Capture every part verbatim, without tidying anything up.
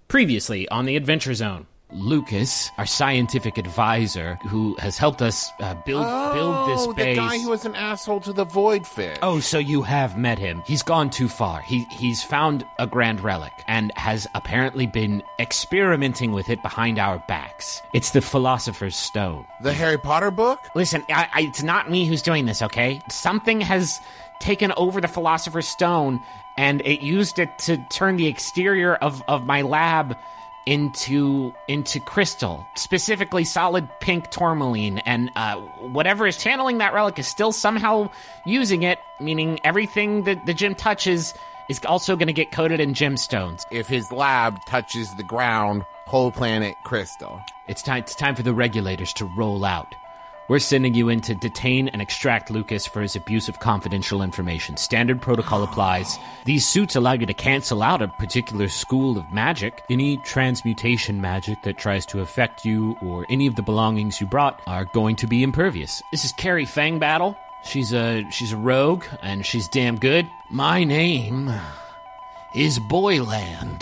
Previously on the Adventure Zone. Lucas, our scientific advisor, who has helped us uh, build oh, build this base. the guy who was an asshole to the Void Fish. Oh, so you have met him. He's gone too far. He He's found a grand relic and has apparently been experimenting with it behind our backs. It's the Philosopher's Stone. The Harry Potter book? Listen, I, I, it's not me who's doing this, okay? Something has taken over the Philosopher's Stone, and it used it to turn the exterior of, of my lab into into crystal, specifically solid pink tourmaline, and uh, whatever is channeling that relic is still somehow using it, meaning everything that the gym touches is also going to get coated in gemstones. If his lab touches the ground, whole planet crystal. It's time, it's time for the regulators to roll out. We're sending you in to detain and extract Lucas for his abuse of confidential information. Standard protocol applies. These suits allow you to cancel out a particular school of magic. Any transmutation magic that tries to affect you or any of the belongings you brought are going to be impervious. This is Carrie Fangbattle. She's a she's a rogue, and she's damn good. My name is Boyland.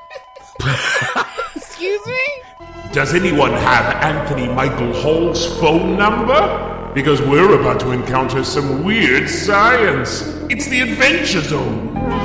Excuse me? Does anyone have Anthony Michael Hall's phone number? Because we're about to encounter some weird science. It's the Adventure Zone.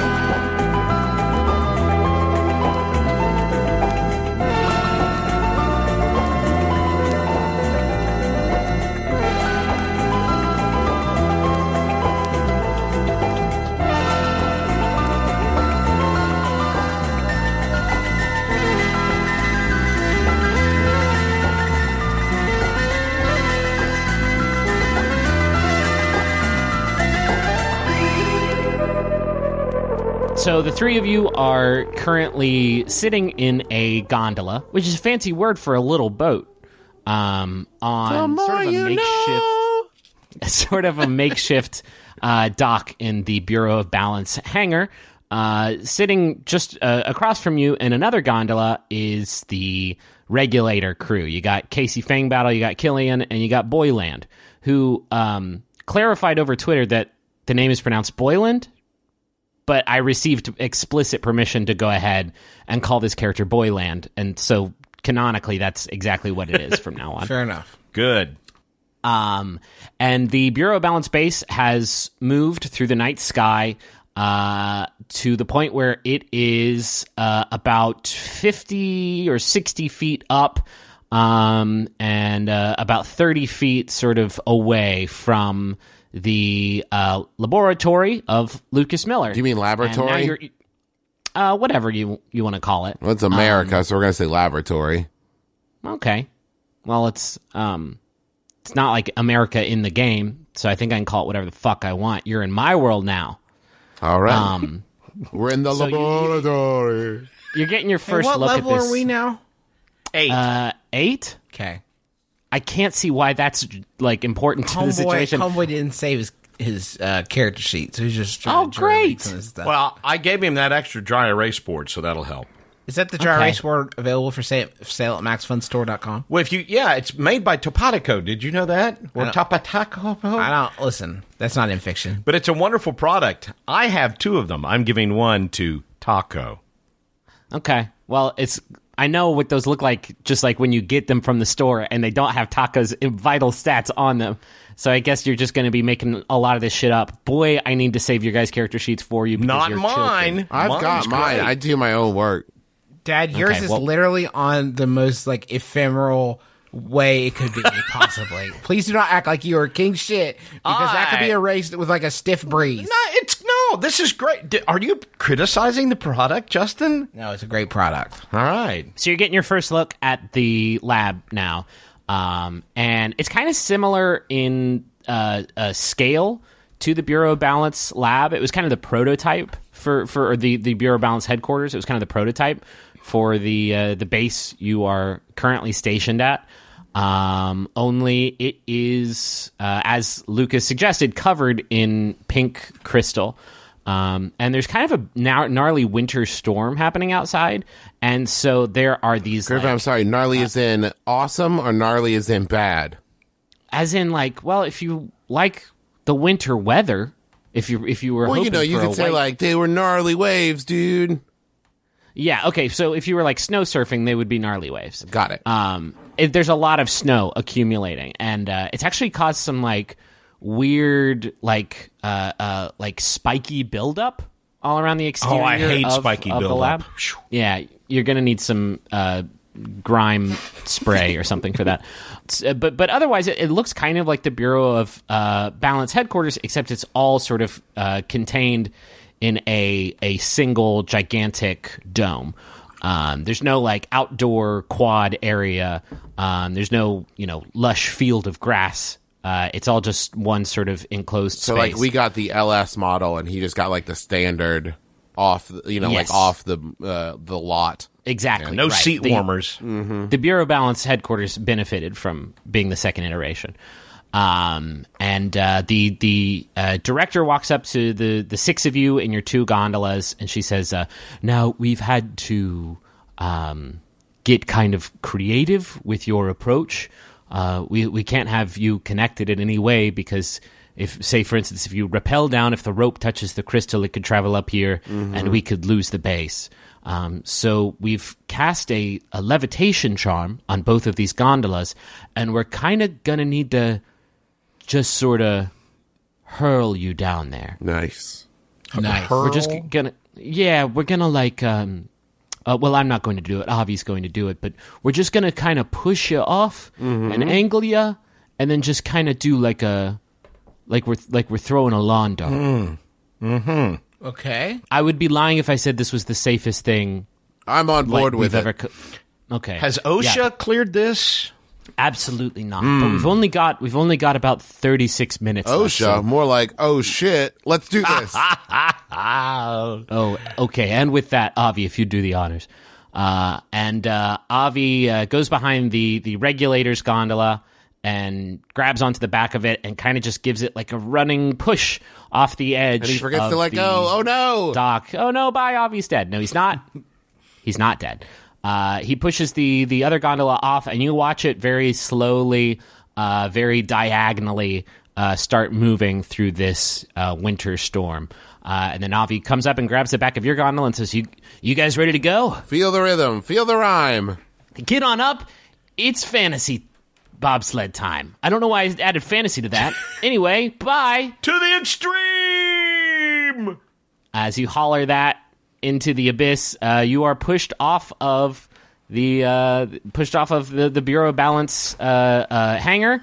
So the three of you are currently sitting in a gondola, which is a fancy word for a little boat, um, on sort of a makeshift, sort of a makeshift uh, dock in the Bureau of Balance hangar. Uh, sitting just uh, across from you in another gondola is the regulator crew. You got Casey Fangbattle, you got Killian, and you got Boyland, who um, clarified over Twitter that the name is pronounced Boyland. But I received explicit permission to go ahead and call this character Boyland, and so canonically, that's exactly what it is from now on. Fair enough. Good. Um, and the Bureau of Balance base has moved through the night sky uh, to the point where it is uh, about fifty or sixty feet up, um, and uh, about thirty feet sort of away from the uh, laboratory of Lucas Miller. Do you mean laboratory? Uh, whatever you you want to call it. Well, it's America, um, so we're going to say laboratory. Okay. Well, it's um, it's not like America in the game, so I think I can call it whatever the fuck I want. You're in my world now. All right. Um, we're in the so laboratory. You, you're getting your first hey, what look at level this. are we now? Eight. Uh, eight? Okay. I can't see why that's like important to Homeboy, the situation. Homeboy didn't save his his uh, character sheet, so he's just trying Oh, to dry erase great. some of his stuff. Well, I gave him that extra dry erase board, so that'll help. Is that the dry okay. erase board available for sale, for sale at max fun store dot com? Well, if you, yeah, it's made by Topatico. Did you know that? Or I Topatico? I don't listen. That's not in fiction. But it's a wonderful product. I have two of them. I'm giving one to Taco. Okay. Well, it's I know what those look like, just like when you get them from the store and they don't have Taco's vital stats on them. So I guess you're just going to be making a lot of this shit up. Boy, I need to save your guys' character sheets for you. Not you're mine. children. I've Mine's got mine. great. I do my own work. Dad, yours Okay, is well- literally on the most like ephemeral way it could be possibly. Please do not act like you are king shit, because that could be I- erased with like a stiff breeze. No, it's no. This is great. D- Are you criticizing the product, Justin? No, it's a great product. All right. So you're getting your first look at the lab now. Um, and it's kind of similar in uh, uh, scale to the Bureau of Balance lab. It was kind of the prototype for, for or the, the Bureau of Balance headquarters. It was kind of the prototype for the uh, the base you are currently stationed at. Um, only it is, uh, as Lucas suggested, covered in pink crystal. Um, and there's kind of a gnar- gnarly winter storm happening outside. And so there are these... Griffin, like, I'm sorry. Gnarly is in awesome or gnarly is in bad? as in, like, well, if you like the winter weather, if you if you were Well, hoping you know, you for could a say, white- like, they were gnarly waves, dude. Yeah, okay, so if you were like snow surfing, they would be gnarly waves. Got it. Um, it, there's a lot of snow accumulating, and uh, it's actually caused some like weird, like uh, uh, like spiky buildup all around the exterior. Oh, I hate of, spiky of the buildup. lab. Yeah, you're gonna need some uh, grime spray or something for that. Uh, but but otherwise, it, it looks kind of like the Bureau of uh, Balance headquarters, except it's all sort of uh, contained in a a single gigantic dome. Um, there's no like outdoor quad area. Um, there's no you know lush field of grass. Uh, it's all just one sort of enclosed So space. like we got the L S model, and he just got like the standard off, you know, Yes. like off the uh, the lot. exactly No right. seat The- warmers. The Bureau of Balance headquarters benefited from being the second iteration. Um, and uh, the the uh, director walks up to the, the six of you in your two gondolas, and she says, uh, now, we've had to um, get kind of creative with your approach. Uh, we, we can't have you connected in any way because if, say, for instance, if you rappel down, if the rope touches the crystal, it could travel up here, and we could lose the base. Um, so we've cast a, a levitation charm on both of these gondolas, and we're kind of going to need to just sort of hurl you down there. Nice. Nice. We're just g- gonna, yeah, we're gonna like, um, uh, well, I'm not going to do it. Avi's going to do it, but we're just gonna kind of push you off and angle you, and then just kind of do like a, like we're like we're throwing a lawn dart. Okay. I would be lying if I said this was the safest thing I'm on like, board we've with it. ever. Co- okay, Has OSHA Yeah. cleared this? Absolutely not. But we've only got we've only got about thirty-six minutes. left, OSHA, so- more like, oh shit, let's do this. Oh, okay. And with that, Avi, if you do the honors. Uh, and uh, Avi uh, goes behind the, the regulator's gondola and grabs onto the back of it and kind of just gives it like a running push off the edge. And he forgets of to let the go. Oh no. dock. Oh no, bye, Avi's dead. No, he's not. He's not dead. Uh, he pushes the, the other gondola off, and you watch it very slowly, uh, very diagonally uh, start moving through this uh, winter storm. Uh, and then Avi comes up and grabs the back of your gondola and says, "You, you guys ready to go? Feel the rhythm. Feel the rhyme. Get on up. It's fantasy bobsled time." I don't know why I added fantasy to that. Anyway, bye. To the extreme! As you holler that into the abyss, uh, you are pushed off of the uh, pushed off of the, the Bureau of Balance uh, uh, hangar,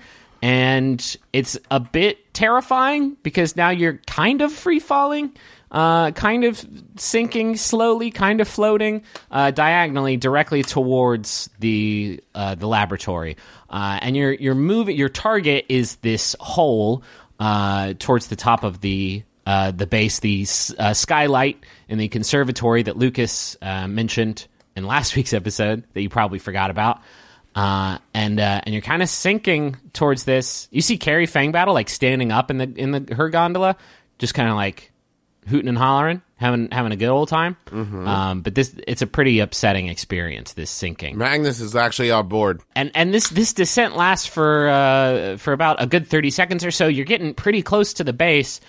and it's a bit terrifying because now you're kind of free falling, uh, kind of sinking slowly, kind of floating uh, diagonally directly towards the uh, the laboratory, uh, and you're you're moving. Your target is this hole uh, towards the top of the. Uh, the base, the uh, skylight in the conservatory that Lucas uh, mentioned in last week's episode that you probably forgot about, uh, and uh, and you're kind of sinking towards this. You see Carrie Fangbattle like standing up in the in the her gondola, just kind of like hooting and hollering, having having a good old time. Mm-hmm. Um, but this it's a pretty upsetting experience. This sinking. Magnus is actually on board. And and this this descent lasts for uh, for about a good thirty seconds or so. You're getting pretty close to the base.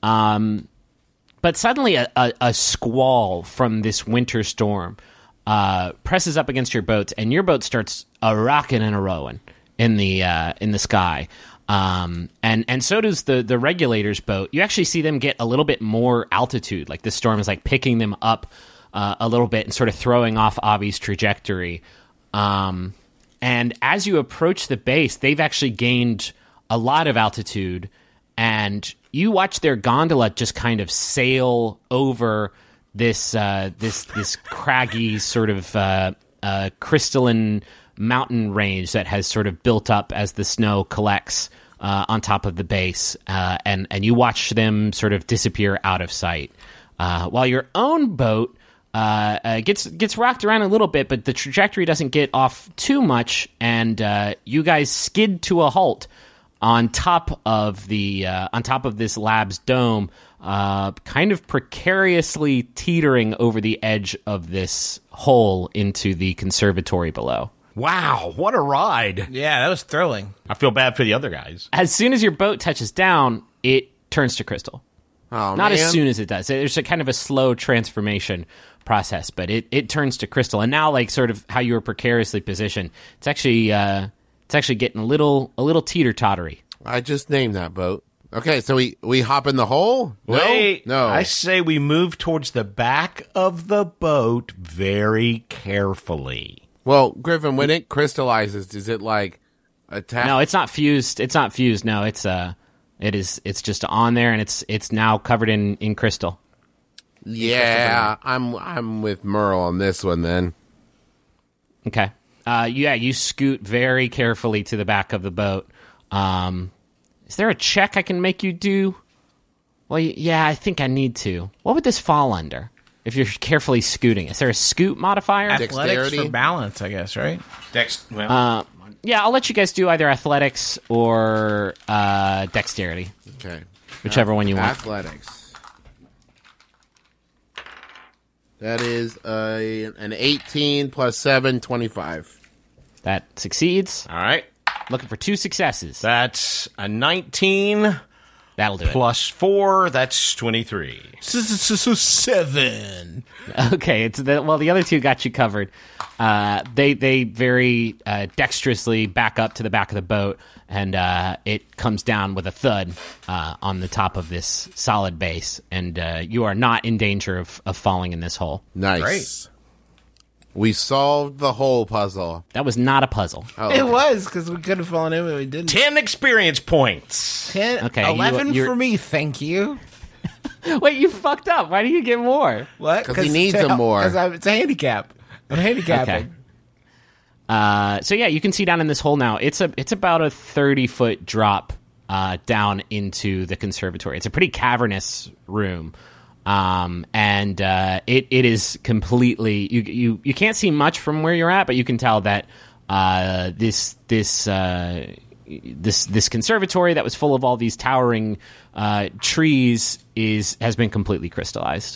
Um, but suddenly a, a, a squall from this winter storm uh, presses up against your boats, and your boat starts a rocking and a rowing in the uh, in the sky. Um, and and so does the the regulator's boat. You actually see them get a little bit more altitude, like the storm is like picking them up uh, a little bit and sort of throwing off Avi's trajectory. Um, and as you approach the base, they've actually gained a lot of altitude, and you watch their gondola just kind of sail over this uh, this this craggy sort of uh, uh, crystalline mountain range that has sort of built up as the snow collects uh, on top of the base, uh, and and you watch them sort of disappear out of sight, uh, while your own boat uh, uh, gets gets rocked around a little bit, but the trajectory doesn't get off too much, and uh, you guys skid to a halt on top of the uh, on top of this lab's dome, uh, kind of precariously teetering over the edge of this hole into the conservatory below. Wow, what a ride. Yeah, that was thrilling. I feel bad for the other guys. As soon as your boat touches down, it turns to crystal. Oh, Not man. as soon as it does. There's a kind of a slow transformation process, but it, it turns to crystal. And now, like, sort of how you were precariously positioned, it's actually uh, it's actually getting a little a little teeter-tottery. I just named that boat. Okay, so we, we hop in the hole? No? Wait, No. I say we move towards the back of the boat very carefully. Well, Griffin, when it crystallizes, is it like attack? No, it's not fused. It's not fused. No, it's uh, it is. It's just on there, and it's it's now covered in, in crystal. Yeah, I'm I'm with Merle on this one then. Okay. Uh, yeah, you scoot very carefully to the back of the boat. Um, is there a check I can make you do? Well, yeah, I think I need to. What would this fall under if you're carefully scooting? Is there a scoot modifier? Athletics Dexterity? for balance, I guess, right? Dex, well, Uh, yeah, I'll let you guys do either athletics or uh, dexterity, Okay. whichever one you want. Athletics. That is a, an eighteen plus seven, twenty-five. That succeeds. all right. Looking for two successes. That's a nineteen That'll do it. plus four. That's twenty-three. Seven. Okay, it's the, well, the other two got you covered. Uh, they they very uh, dexterously back up to the back of the boat, and uh, it comes down with a thud uh, on the top of this solid base, and uh, you are not in danger of, of falling in this hole. Nice. Great. We solved the whole puzzle. That was not a puzzle. Oh, It okay. was, because we could have fallen in, but we didn't. Ten experience points. Ten, Okay, you- eleven you're- for me, thank you. Wait, you fucked up. Why do you get more? What? 'Cause he needs them more. Because it's a handicap. I'm handicapping. Okay. Uh, so yeah, you can see down in this hole now. It's a it's about a thirty foot drop uh, down into the conservatory. It's a pretty cavernous room, um, and uh, it it is completely you you you can't see much from where you're at, but you can tell that uh, this this. Uh, This this conservatory that was full of all these towering uh, trees is has been completely crystallized.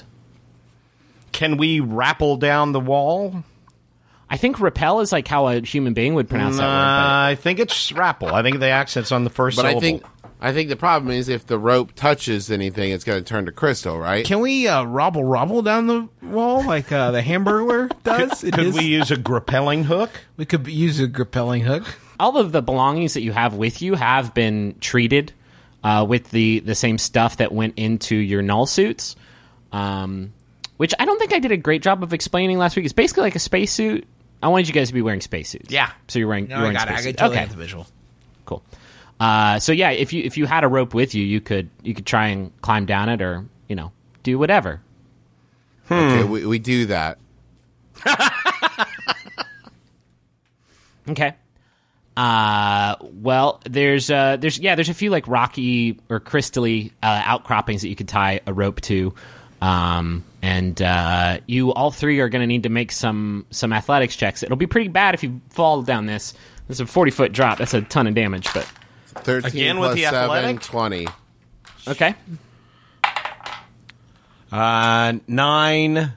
Can we rappel down the wall? I think repel is like how a human being would pronounce that word. I think it's rappel. I think the accent's on the first But syllable. I think I think the problem is if the rope touches anything, it's going to turn to crystal, right? Can we uh, robble robble down the wall like uh, the Hamburglar does? It Could is- we use a grappelling hook? We could use a grappelling hook. All of the belongings that you have with you have been treated uh, with the, the same stuff that went into your null suits, um, which I don't think I did a great job of explaining last week. It's basically like a spacesuit. I wanted you guys to be wearing spacesuits. Yeah. So you're wearing, No, you're I wearing got it. I spacesuits. could totally Okay, get the visual. cool. Uh, so yeah, if you if you had a rope with you, you could you could try and climb down it, or you know do whatever. Okay, we, we do that. Okay. Uh, well, there's uh, there's yeah, there's a few like rocky or crystally uh, outcroppings that you could tie a rope to, um, and uh, you all three are going to need to make some some athletics checks. It'll be pretty bad if you fall down this. This is a forty foot drop. That's a ton of damage, but thirteen Again with plus the seven, athletics? twenty. okay. Uh, nine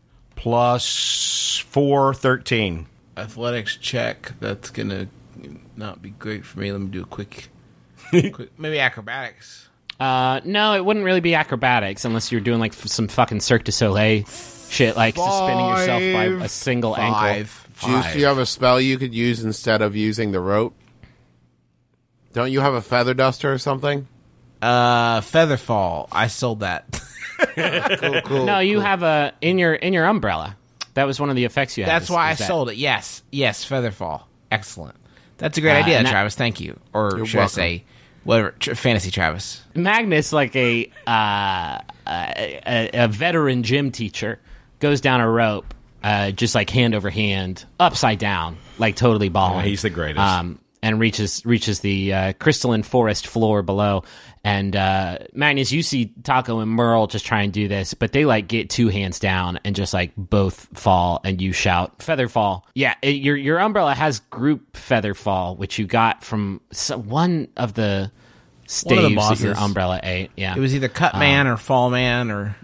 plus four, thirteen. Athletics check. That's gonna not be great for me. Let me do a quick, quick maybe acrobatics. Uh, no, it wouldn't really be acrobatics unless you're doing like f- some fucking Cirque du Soleil shit, like suspending yourself by a single ankle. Five. Juice, do you have a spell you could use instead of using the rope? Don't you have a feather duster or something? Uh, Featherfall. I sold that. Cool, cool. No, you cool. have a in your in your umbrella. That was one of the effects you had. That's is- why I is that- sold it. Yes, yes, Featherfall. Excellent. That's a great Uh, idea, and that- Travis. Thank you. Or You're should I welcome. say, whatever, tr- fantasy Travis. Magnus, like a, uh, a a veteran gym teacher, goes down a rope, uh, just like hand over hand, upside down, like totally balling. Oh, he's the greatest. Um, and reaches reaches the uh, crystalline forest floor below. And uh, Magnus, you see Taco and Merle just try and do this, but they like get two hands down and just like both fall, and you shout feather fall. Yeah, it, your your umbrella has group feather fall, which you got from so, one of the staves that your bosses. umbrella ate. Yeah, It was either Cut Man or Fall Man or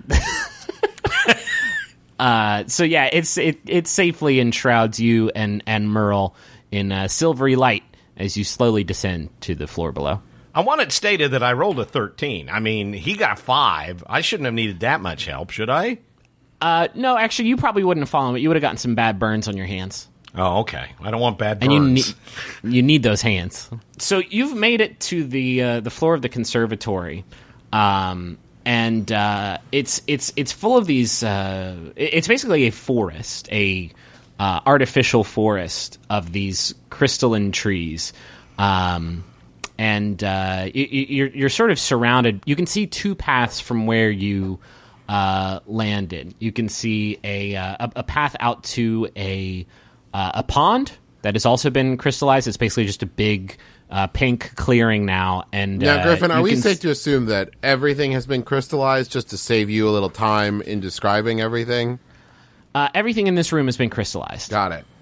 Uh, so yeah, it's it it safely enshrouds you and and Merle in uh, silvery light as you slowly descend to the floor below. I want it stated that I rolled a thirteen. I mean, he got five. I shouldn't have needed that much help, should I? Uh, no, actually, you probably wouldn't have fallen, but you would have gotten some bad burns on your hands. Oh, okay. I don't want bad burns. And you need you need those hands. So you've made it to the uh, the floor of the conservatory, um, and uh, it's it's it's full of these. Uh, it's basically a forest, a uh, artificial forest of these crystalline trees, um, and uh, you, you're you're sort of surrounded. You can see two paths from where you uh, landed. You can see a uh, a, a path out to a Uh, a pond that has also been crystallized. It's basically just a big uh, pink clearing now. And now, uh, Griffin, are we can safe s- to assume that everything has been crystallized just to save you a little time in describing everything? uh, everything in this room has been crystallized. Got it.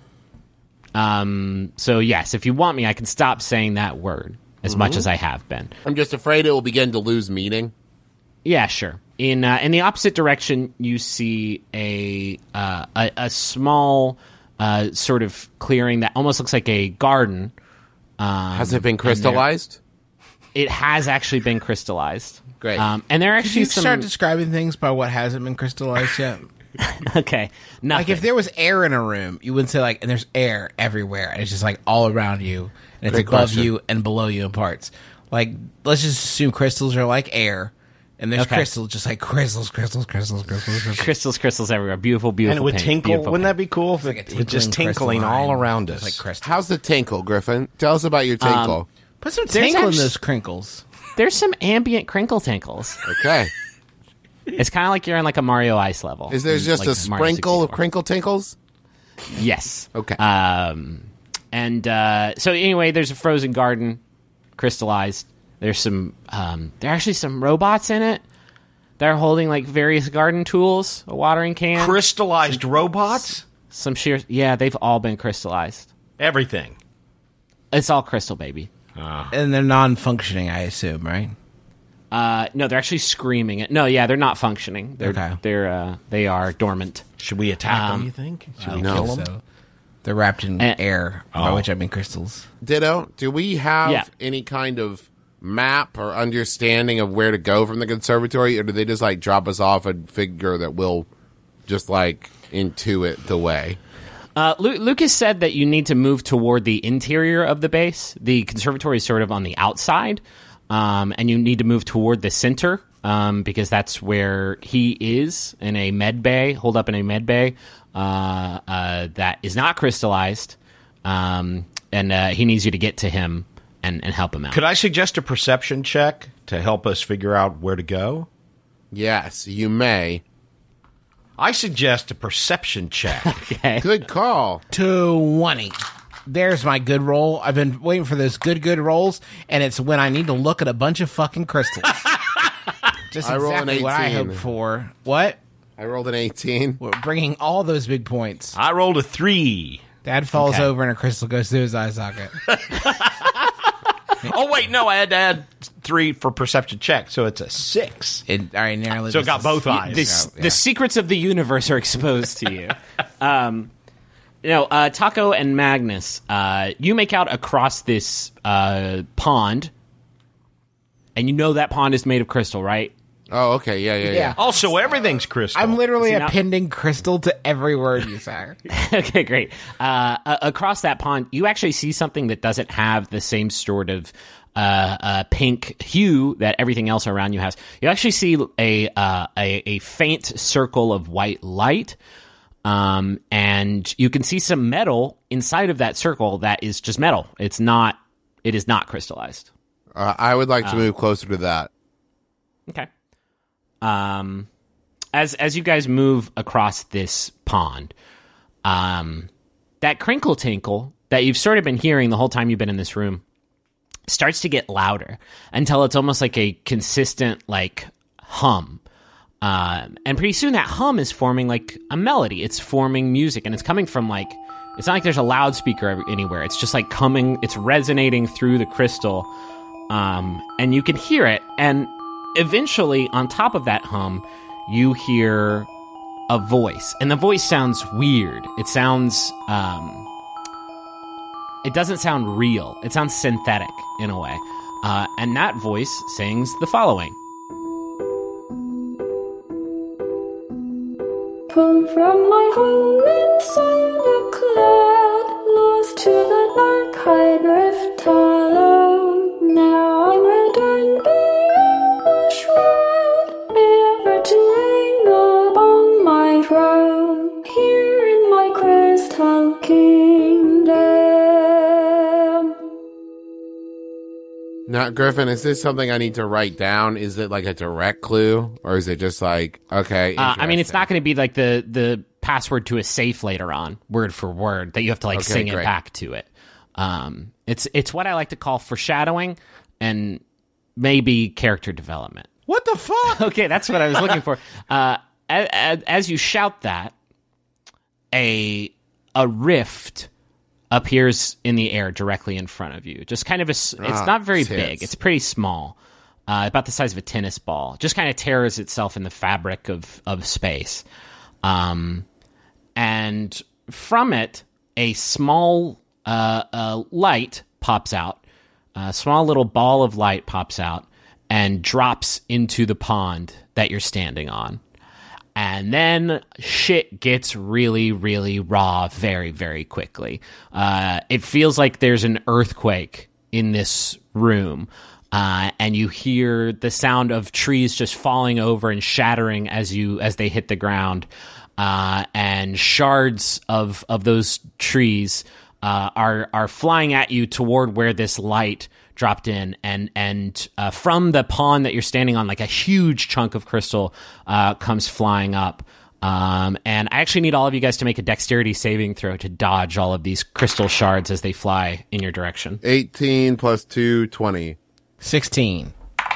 Um, so yes, if you want me, I can stop saying that word as Mm-hmm. much as I have been. I'm just afraid it will begin to lose meaning. Yeah, sure. In uh, in the opposite direction, you see a uh, a, a small uh, sort of clearing that almost looks like a garden. Um, Has it been crystallized? It has actually been crystallized. Great. Um, and there are Could actually you some. start describing things by what hasn't been crystallized yet? Okay, nothing. Like if there was air in a room, you wouldn't say like, and there's air everywhere, and it's just like all around you, and it's Great above question. you and below you in parts. Like, let's just assume crystals are like air, and there's Okay. crystals just like crystals, crystals, crystals, crystals, crystals. crystals, crystals everywhere. Beautiful, beautiful. And it would paint, tinkle. beautiful Wouldn't paint. that be cool if Like a it was just tinkling tinkling crystalline, all around us? just like crystals. How's the tinkle, Griffin? Tell us about your tinkle. Put some There's tinkle in actu- those crinkles. There's some ambient crinkle tinkles. Okay. It's kind of like you're on like a Mario Ice level. Is there in, just like, a Mario sprinkle of sixty-four. crinkle tinkles? Yes. Okay. Um, and uh, so anyway, there's a frozen garden, crystallized. There's some. Um, there are actually some robots in it. They're holding like various garden tools, a watering can, Crystallized robots? some shears. Yeah, they've all been crystallized. Everything. It's all crystal, baby. And they're non-functioning, I assume, right? Uh, no, they're actually screaming it. No, yeah, they're not functioning. They're Okay. they're uh, they are dormant. Should we attack Um, them, you think? Should we no. kill them? So they're wrapped in Eh. air, by Oh. which I mean crystals. Ditto. Do we have Yeah. any kind of map or understanding of where to go from the conservatory, or do they just like drop us off and figure that we'll just like intuit the way? Uh, Lu- Lucas said that you need to move toward the interior of the base. The conservatory is sort of on the outside, um, and you need to move toward the center um, because that's where he is in a med bay, holed up in a med bay uh, uh, that is not crystallized, um, and uh, he needs you to get to him and, and help him out. Could I suggest a perception check to help us figure out where to go? Yes, you may. I suggest a perception check. Okay. Good call. twenty. There's my good roll. I've been waiting for those good, good rolls, and it's when I need to look at a bunch of fucking crystals. Just I roll an exactly what I eighteen. hoped for. What? I rolled an eighteen. We're bringing all those big points. I rolled a three. Dad falls Okay. over and a crystal goes through his eye socket. Oh, wait, no, I had to add three for perception check, so it's a six. It, all right, narrowly. So it got both eyes. the, Yeah. the secrets of the universe are exposed to you. um, you know, uh, Taco and Magnus, uh, you make out across this uh, pond, and you know that pond is made of crystal, right? Oh, okay. Yeah, yeah, yeah. Yeah. Also, everything's crystal. I'm literally See, now- appending crystal to every word you say. Okay, great. Uh, uh, across that pond, you actually see something that doesn't have the same sort of uh, uh, pink hue that everything else around you has. You actually see a uh, a, a faint circle of white light, um, and you can see some metal inside of that circle that is just metal. It's not. It is not crystallized. Uh, I would like to move closer to that. Okay. Um, as as you guys move across this pond, um, that crinkle tinkle that you've sort of been hearing the whole time you've been in this room starts to get louder until it's almost like a consistent like hum. Um, and pretty soon that hum is forming like a melody. It's forming music, and it's coming from like it's not like there's a loudspeaker ev- anywhere. It's just like coming. It's resonating through the crystal, um, and you can hear it. And eventually, on top of that hum, you hear a voice, and the voice sounds weird. It sounds, um, it doesn't sound real. It sounds synthetic in a way. Uh, and that voice sings the following. home from my home inside a cloud, lost to the dark hide rift alone. Now I'm returned beyond the shroud, ever to reign upon my throne, here in my crystal kingdom. Now, Griffin, is this something I need to write down? Is it like a direct clue, or is it just like, okay? Uh, I mean, it's not going to be like the the password to a safe later on, word for word, that you have to like Okay, sing great. it back to it. Um, it's it's what I like to call foreshadowing and maybe character development. What the fuck? Okay, that's what I was looking for. Uh, as, as you shout that, a a rift appears in the air directly in front of you. Just kind of a, s- it's Ah, not very tits. big. It's pretty small, uh, about the size of a tennis ball. Just kind of tears itself in the fabric of, of space. Um, and from it, a small uh, uh, light pops out. A small little ball of light pops out and drops into the pond that you're standing on. And then shit gets really, really raw very, very quickly. Uh, it feels like there's an earthquake in this room. Uh, and you hear the sound of trees just falling over and shattering as you as they hit the ground. Uh, and shards of of those trees uh, are are flying at you toward where this light dropped in, and and uh, from the pond that you're standing on, like a huge chunk of crystal uh, comes flying up. Um, and I actually need all of you guys to make a dexterity saving throw to dodge all of these crystal shards as they fly in your direction. eighteen plus two, twenty. sixteen.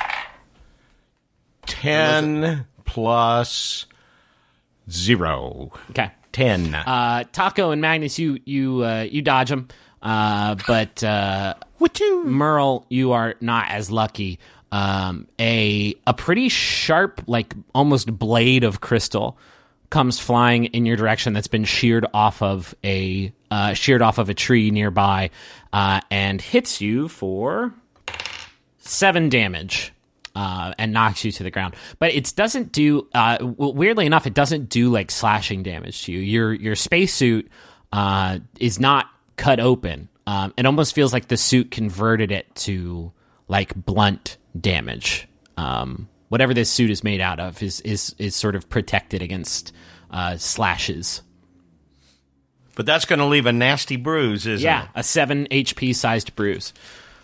ten plus zero. Okay. ten. Uh, Taco and Magnus, you you uh, you dodge them, uh, but uh, What you? Merle, you are not as lucky. Um, a a pretty sharp, like almost blade of crystal comes flying in your direction that's been sheared off of a uh, sheared off of a tree nearby, uh, and hits you for seven damage. Uh, and knocks you to the ground, but it doesn't do. Uh, w- weirdly enough, it doesn't do like slashing damage to you. Your your spacesuit uh, is not cut open. Um, it almost feels like the suit converted it to like blunt damage. Um, whatever this suit is made out of is is is sort of protected against uh, slashes. But that's going to leave a nasty bruise, isn't Yeah, it? a seven H P sized bruise.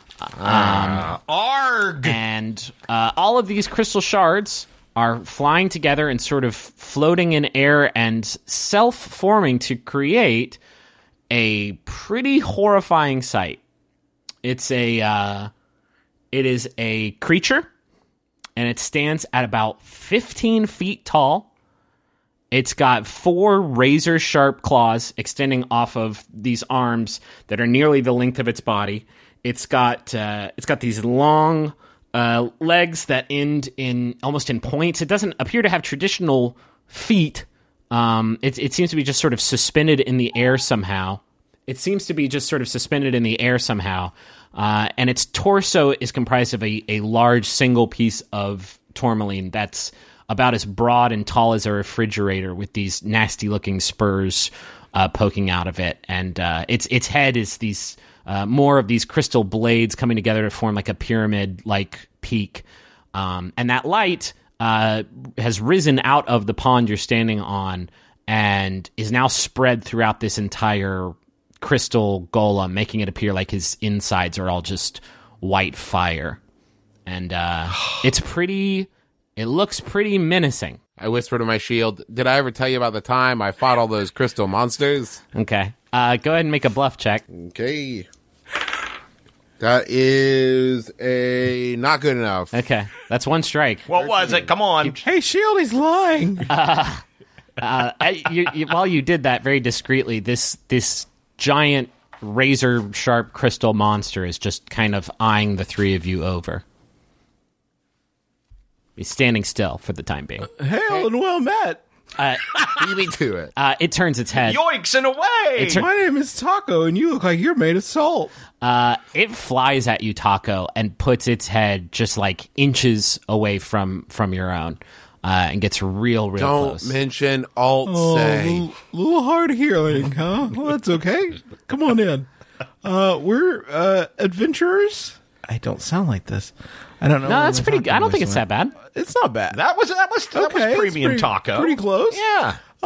Arg! And uh, all of these crystal shards are flying together and sort of floating in air and self-forming to create a pretty horrifying sight. It's a, uh, it is a creature, and it stands at about fifteen feet tall. It's got four razor-sharp claws extending off of these arms that are nearly the length of its body. It's got uh, it's got these long uh, legs that end in almost in points. It doesn't appear to have traditional feet. Um, it, it seems to be just sort of suspended in the air somehow. It seems to be just sort of suspended in the air somehow. Uh, and its torso is comprised of a, a large single piece of tourmaline that's about as broad and tall as a refrigerator, with these nasty-looking spurs uh, poking out of it. And uh, its its head is these... Uh, more of these crystal blades coming together to form like a pyramid-like peak. Um, and that light uh, has risen out of the pond you're standing on and is now spread throughout this entire crystal golem, making it appear like his insides are all just white fire. And uh, it's pretty... It looks pretty menacing. I whisper to my shield, did I ever tell you about the time I fought all those crystal monsters? Okay. Uh, go ahead and make a bluff check. Okay. That is a not good enough. Okay. That's one strike. What was it? Come on. Hey, Shield, he's lying. Uh, I- you, you, while you did that very discreetly, this this giant razor sharp crystal monster is just kind of eyeing the three of you over. He's standing still for the time being. Hail and well met. Uh, Beat me to it. uh, it turns its head. Yoinks and away! It's a- My name is Taco, and you look like you're made of salt. Uh, it flies at you, Taco, and puts its head just like inches away from from your own. uh, and gets real, real Don't close. mention alt say. a little hard hearing, huh? Well, that's okay. Come on in. Uh, we're uh, adventurers. I don't sound like this. I don't know. No, what that's my pretty. talking I don't think voice it's went. that bad. It's not bad. That was that was that Okay, was it's premium pretty- taco. Pretty close. Yeah. Uh,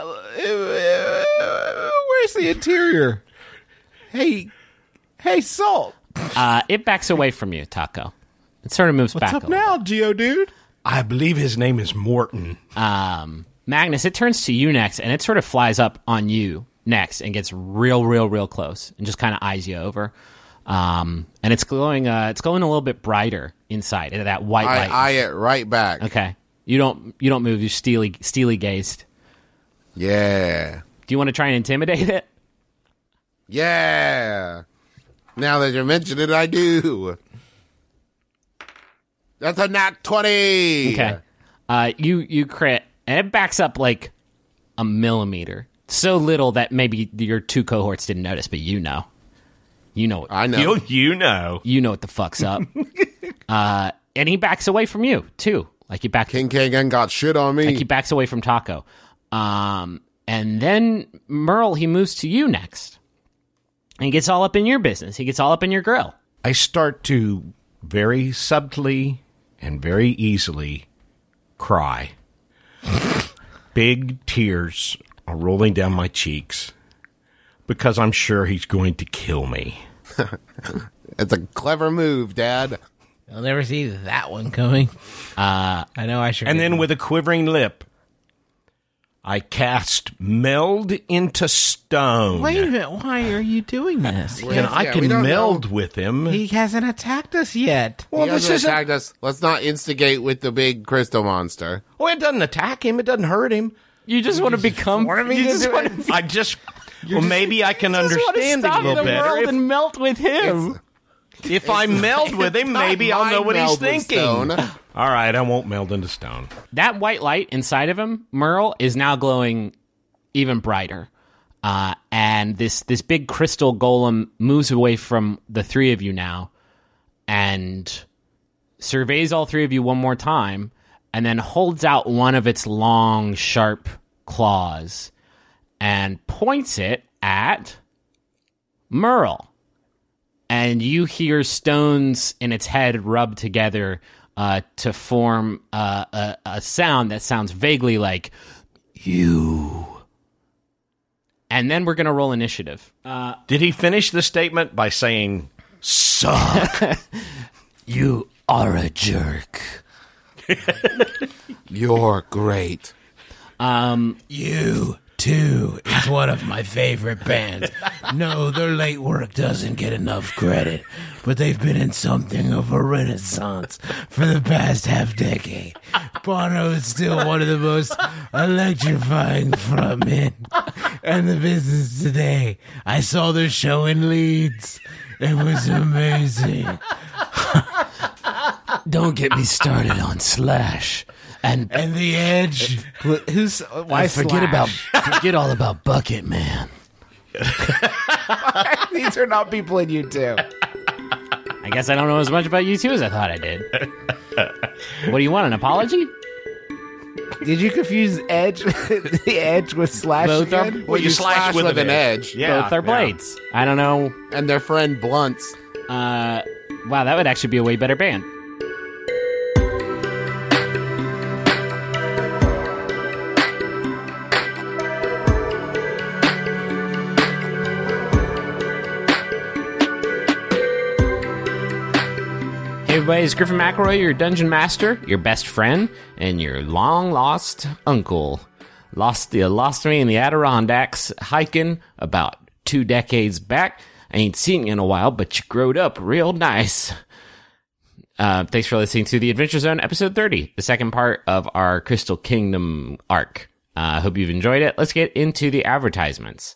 uh, where's the interior? Hey, hey, Salt. Uh, it backs away from you, Taco. It sort of moves What's back. up a little now, Geodude? I believe his name is Morton. Um, Magnus, it turns to you next, and it sort of flies up on you next and gets real, real, real close and just kind of eyes you over. Um, and it's glowing. Uh, it's glowing a little bit brighter inside. That white I light. eye it right back. Okay, you don't. You don't move. You're steely, steely gazed. Yeah. Do you want to try and intimidate it? Yeah. Now that you mention it, I do. That's a nat twenty. Okay. Uh, you you crit, and it backs up like a millimeter. So little that maybe your two cohorts didn't notice, but you know. You know it. I know. You you know. You know what the fuck's up. uh, and he backs away from you, too. Like he back King Kangan got shit on me. like he backs away from Taco. Um, and then Merle, he moves to you next. And he gets all up in your business. He gets all up in your grill. I start to very subtly and very easily cry. Big tears are rolling down my cheeks because I'm sure he's going to kill me. It's a clever move, Dad. I'll never see that one coming. Uh, I know I should. And then with a quivering lip, I cast Meld into Stone. Wait a minute. Why are you doing this? And I Yeah, we can don't meld know. with him. He hasn't attacked us yet. well, He this hasn't isn't. attacked us. Let's not instigate with the big crystal monster. Well, it doesn't attack him. It doesn't hurt him. You just want to become... You just want to... I just. Well, maybe I can just want to understand it a stop little the better. world If, and melt with him. if I meld with him, maybe I'll know what he's Meld with thinking. stone. All right, I won't meld into stone. That white light inside of him, Merle, is now glowing even brighter. Uh, and this, this big crystal golem moves away from the three of you now and surveys all three of you one more time and then holds out one of its long, sharp claws and points it at Merle. And you hear stones in its head rub together uh, to form uh, a, a sound that sounds vaguely like, you. And then we're going to roll initiative. Uh, Did he finish the statement by saying, suck? you are a jerk. You're great. You, too, is one of my favorite bands. No, their late work doesn't get enough credit, but they've been in something of a renaissance for the past half decade. Bono is still one of the most electrifying frontmen in the business today. I saw their show in Leeds. It was amazing. Don't get me started on Slash. And, And the Edge. Who's why forget Slash? about forget all about Bucket Man. These are not people in U two. I guess I don't know as much about you two as I thought I did. What do you want, an apology? Did you confuse Edge, the Edge with Slash Both are- again? Well, you slash with an edge. Yeah, Both are yeah. blades. I don't know. And their friend Blunts. Uh, wow, that would actually be a way better band. Hey everybody, it's Griffin McElroy, your dungeon master, your best friend, and your long-lost uncle. Lost you lost me in the Adirondacks hiking about two decades back. I ain't seen you in a while, but you growed up real nice. Uh, thanks for listening to The Adventure Zone, episode thirty, the second part of our Crystal Kingdom arc. I uh, hope you've enjoyed it. Let's get into the advertisements.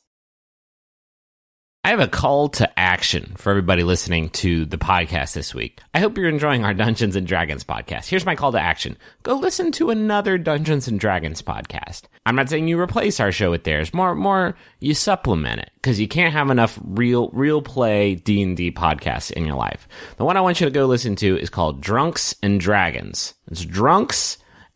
I have a call to action for everybody listening to the podcast this week. I hope you're enjoying our Dungeons and Dragons podcast. Here's my call to action. Go listen to another Dungeons and Dragons podcast. I'm not saying you replace our show with theirs. More, more you supplement it, because you can't have enough real, real play D and D podcasts in your life. The one I want you to go listen to is called Drunks and Dragons. It's Drunks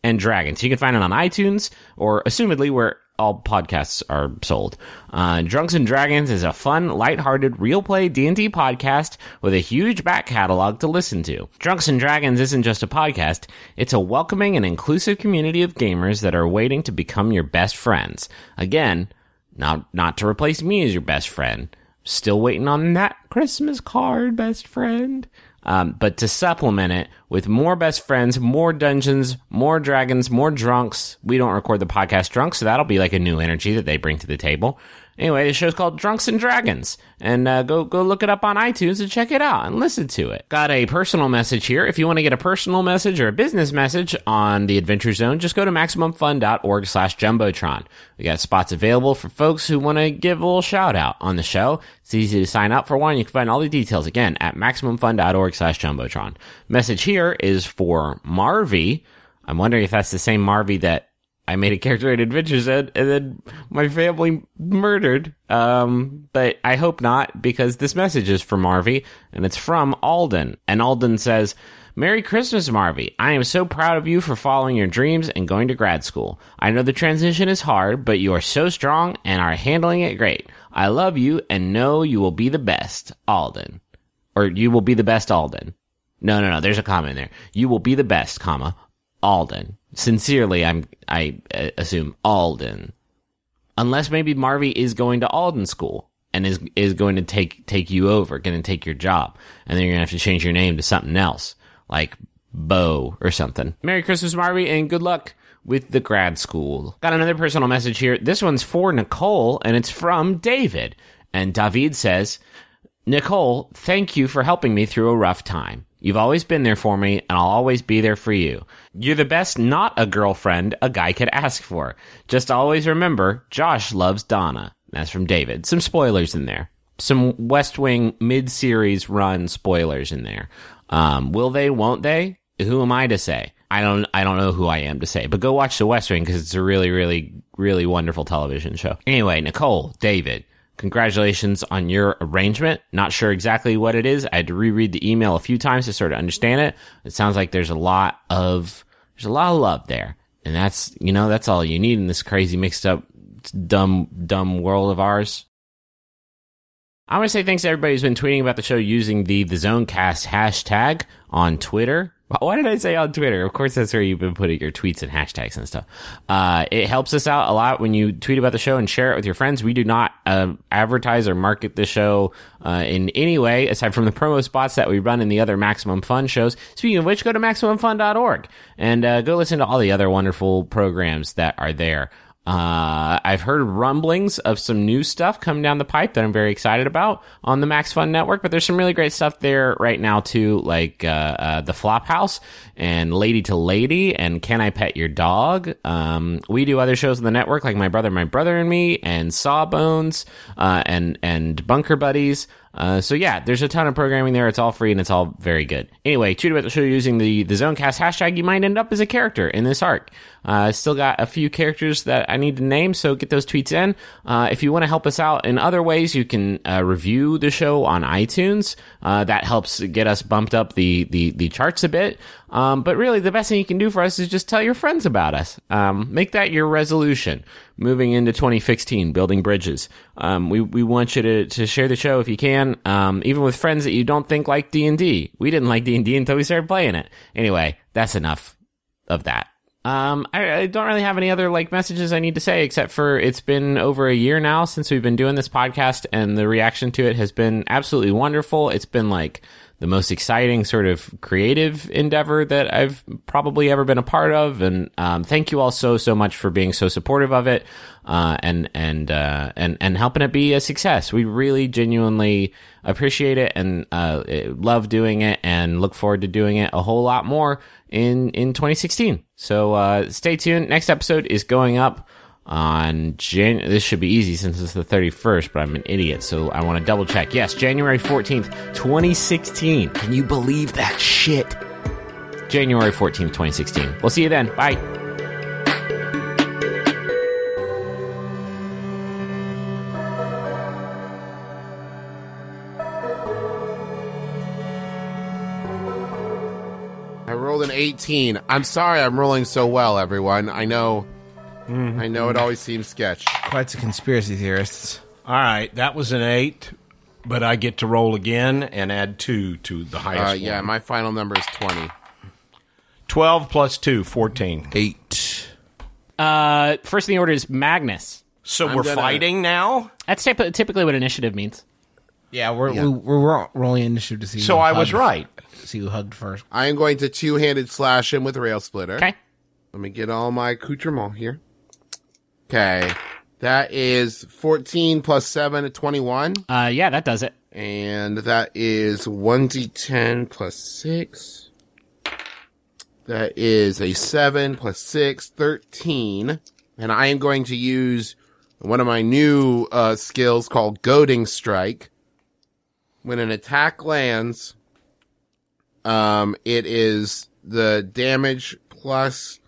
and Dragons. You can find it on iTunes or assumedly where all podcasts are sold. Uh, Drunks and Dragons is a fun, lighthearted, real play D and D podcast with a huge back catalog to listen to. Drunks and Dragons isn't just a podcast, it's a welcoming and inclusive community of gamers that are waiting to become your best friends. Again, not, not to replace me as your best friend. Still waiting on that Christmas card, best friend. Um, but to supplement it with more best friends, more dungeons, more dragons, more drunks. We don't record the podcast drunk, so that'll be like a new energy that they bring to the table. Anyway, the show's called Drunks and Dragons, and uh, go go look it up on iTunes and check it out and listen to it. Got a personal message here. If you want to get a personal message or a business message on the Adventure Zone, just go to MaximumFun.org slash Jumbotron. We got spots available for folks who want to give a little shout out on the show. It's easy to sign up for one. You can find all the details, again, at MaximumFun.org slash Jumbotron. Message here is for Marvy. I'm wondering if that's the same Marvy that I made a character in Adventure Zone and then my family murdered. Um, but I hope not, because this message is for Marvy, and it's from Alden. And Alden says, Merry Christmas, Marvy. I am so proud of you for following your dreams and going to grad school. I know the transition is hard, but you are so strong and are handling it great. I love you and know you will be the best, Alden. Or you will be the best, Alden. No, no, no, there's a comma in there. You will be the best, comma, Alden. Sincerely, I'm, I uh, assume Alden. Unless maybe Marvy is going to Alden school and is is going to take take you over, going to take your job. And then you're going to have to change your name to something else, like Bo or something. Merry Christmas, Marvy, and good luck with the grad school. Got another personal message here. This one's for Nicole, and it's from David. And David says, Nicole, thank you for helping me through a rough time. You've always been there for me, and I'll always be there for you. You're the best not a girlfriend a guy could ask for. Just always remember, Josh loves Donna. That's from David. Some spoilers in there. Some West Wing mid-series run spoilers in there. Um, will they, won't they? Who am I to say? I don't I don't know who I am to say, but go watch The West Wing because it's a really, really, really wonderful television show. Anyway, Nicole, David, congratulations on your arrangement. Not sure exactly what it is. I had to reread the email a few times to sort of understand it. It sounds like there's a lot of there's a lot of love there, and that's you know that's all you need in this crazy, mixed up, dumb, dumb world of ours. I want to say thanks to everybody who's been tweeting about the show using the the Zonecast hashtag on Twitter. Why did I say on Twitter? Of course, that's where you've been putting your tweets and hashtags and stuff. Uh, it helps us out a lot when you tweet about the show and share it with your friends. We do not uh, advertise or market the show uh, in any way, aside from the promo spots that we run in the other Maximum Fun shows. Speaking of which, go to Maximum Fun dot org and uh, go listen to all the other wonderful programs that are there. Uh, I've heard rumblings of some new stuff coming down the pipe that I'm very excited about on the Max Fun Network, but there's some really great stuff there right now too, like, uh, uh, The Flophouse and Lady to Lady and Can I Pet Your Dog? Um, we do other shows on the network like My Brother, My Brother and Me and Sawbones, uh, and, and Bunker Buddies. Uh, so yeah, there's a ton of programming there. It's all free and it's all very good. Anyway, tweet about the show using the, the Zonecast hashtag. You might end up as a character in this arc. Uh, still got a few characters that I need to name, so get those tweets in. Uh, if you want to help us out in other ways, you can, uh, review the show on iTunes. Uh, that helps get us bumped up the, the, the charts a bit. Um, but really, the best thing you can do for us is just tell your friends about us. Um, make that your resolution. Moving into twenty sixteen, building bridges. Um, we, we want you to, to share the show if you can, um, even with friends that you don't think like D and D. We didn't like D and D until we started playing it. Anyway, that's enough of that. Um, I, I don't really have any other, like, messages I need to say, except for it's been over a year now since we've been doing this podcast, and the reaction to it has been absolutely wonderful. It's been, like, the most exciting sort of creative endeavor that I've probably ever been a part of. And, um, thank you all so, so much for being so supportive of it, uh, and, and, uh, and, and helping it be a success. We really genuinely appreciate it and, uh, love doing it and look forward to doing it a whole lot more in, in twenty sixteen. So, uh, stay tuned. Next episode is going up on Jan. This should be easy since it's the thirty-first, but I'm an idiot, so I want to double check. Yes, January fourteenth, twenty sixteen. Can you believe that shit? January fourteenth, twenty sixteen. We'll see you then. Bye. I rolled rolled an eighteen. I'm sorry I'm rolling so well, everyone. I know mm-hmm. I know it always seems sketch. Quite a conspiracy theorists. All right, that was an eight, but I get to roll again and add two to the highest uh, yeah, one. my final number is twenty. twelve plus two, fourteen. Eight. Uh, first in the order is Magnus. So I'm we're gonna- fighting now? That's typ- typically what initiative means. Yeah, we're Yeah. We, we're ro- rolling initiative to see. So who I was hugged- right. See who hugged first. I am going to two-handed slash him with Rail Splitter. Okay. Let me get all my accoutrement here. Okay. That is fourteen plus seven at twenty-one. Uh, yeah, that does it. And that is one d ten plus six. That is a seven plus six, thirteen. And I am going to use one of my new uh, skills called Goading Strike. When an attack lands, um, it is the damage plus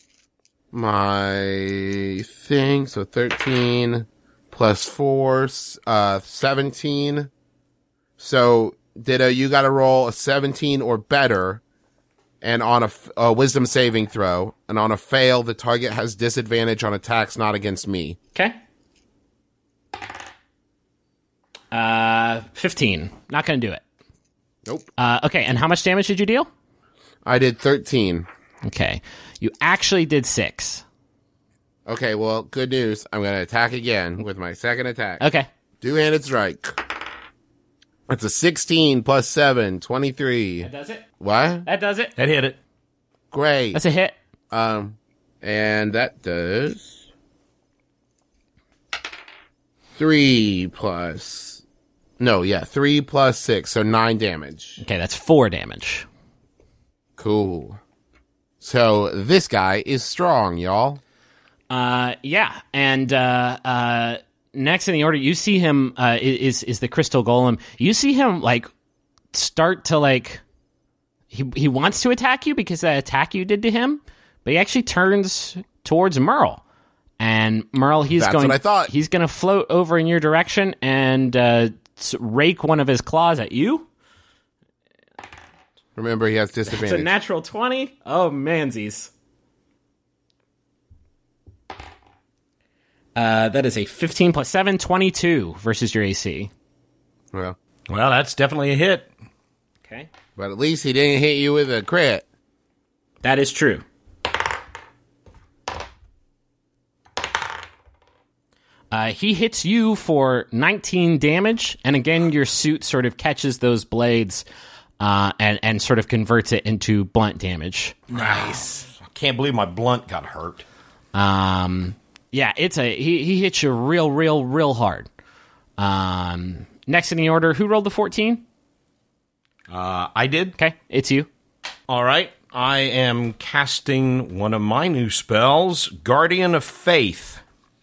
my thing. So thirteen plus four, uh, seventeen. So, Ditto, you gotta roll a seventeen or better, and on a, f- a wisdom saving throw, and on a fail, the target has disadvantage on attacks not against me. Okay. Uh, fifteen. Not going to do it. Nope. Uh, okay, and how much damage did you deal? I did thirteen. Okay. You actually did six. Okay, well, good news. I'm gonna attack again with my second attack. Okay. Two-handed strike. That's a sixteen plus seven, twenty-three. That does it. What? That does it. That hit it. Great. That's a hit. Um, and that does three plus, no, yeah, three plus six, so nine damage. Okay, that's four damage. Cool. So this guy is strong, y'all. Uh, yeah, and uh, uh, next in the order, you see him. Uh, is is the crystal golem? You see him like start to like. He he wants to attack you because that attack you did to him, but he actually turns towards Merle, and Merle he's That's going. what I thought. He's going to float over in your direction and uh, rake one of his claws at you. Remember, he has It's disadvantage. a natural twenty. Oh mansies. Uh, that is a fifteen plus seven, twenty-two versus your A C. well, Well, that's definitely a hit. Okay. but at least he didn't hit you with a crit. That is true. Uh, he hits you for nineteen damage, and again, your suit sort of catches those blades uh, and, and sort of converts it into blunt damage. Nice. I can't believe my blunt got hurt. Um, yeah, it's a he, he hits you real, real, real hard. Um, next in the order, who rolled the fourteen? Uh, I did. Okay, it's you. All right. I am casting one of my new spells, Guardian of Faith.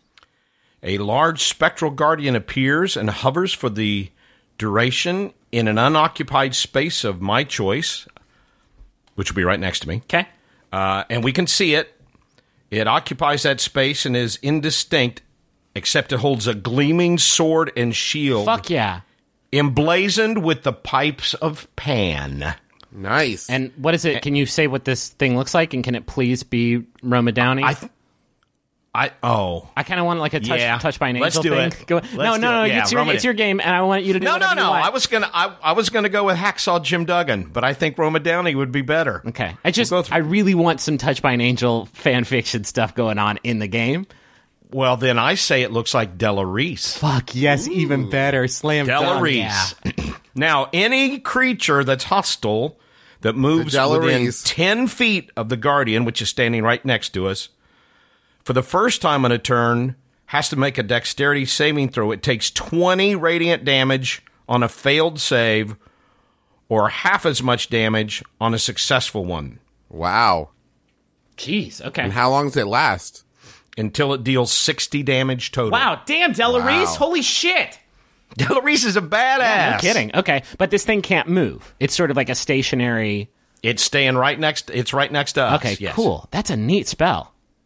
A large spectral guardian appears and hovers for the duration in an unoccupied space of my choice, which will be right next to me. Okay. Uh, and we can see it. It occupies that space and is indistinct, except it holds a gleaming sword and shield. Fuck yeah. Emblazoned with the pipes of Pan. Nice. And what is it? Can you say what this thing looks like? And can it please be Roma Downey? I, th- I oh. I kind of want like a touch, Yeah. touch by an Let's angel do thing. it. Go, Let's no, do no, no. it. Yeah, it's your Roma- it's your game, and I want you to do No, no, whatever you no. want. I was gonna, I, I was gonna go with Hacksaw Jim Duggan, but I think Roma Downey would be better. Okay. I just We'll go through- I really want some touch by an angel fan fiction stuff going on in the game. Well, then I say it looks like Della Reese. Fuck yes, even better. Slam Della dunk. Reese. Now, any creature that's hostile that moves The Della within Reese. ten feet of the Guardian, which is standing right next to us, for the first time on a turn, has to make a dexterity saving throw. It takes twenty radiant damage on a failed save, or half as much damage on a successful one, wow. Jeez. Okay. And how long does it last? until it deals sixty damage total. Wow. Damn, Della Wow. Reese. Holy shit. Della Reese is a badass. No kidding. Okay, but this thing can't move. It's sort of like a stationary. It's staying right next. It's right next to us. Okay, yes. cool. That's a neat spell.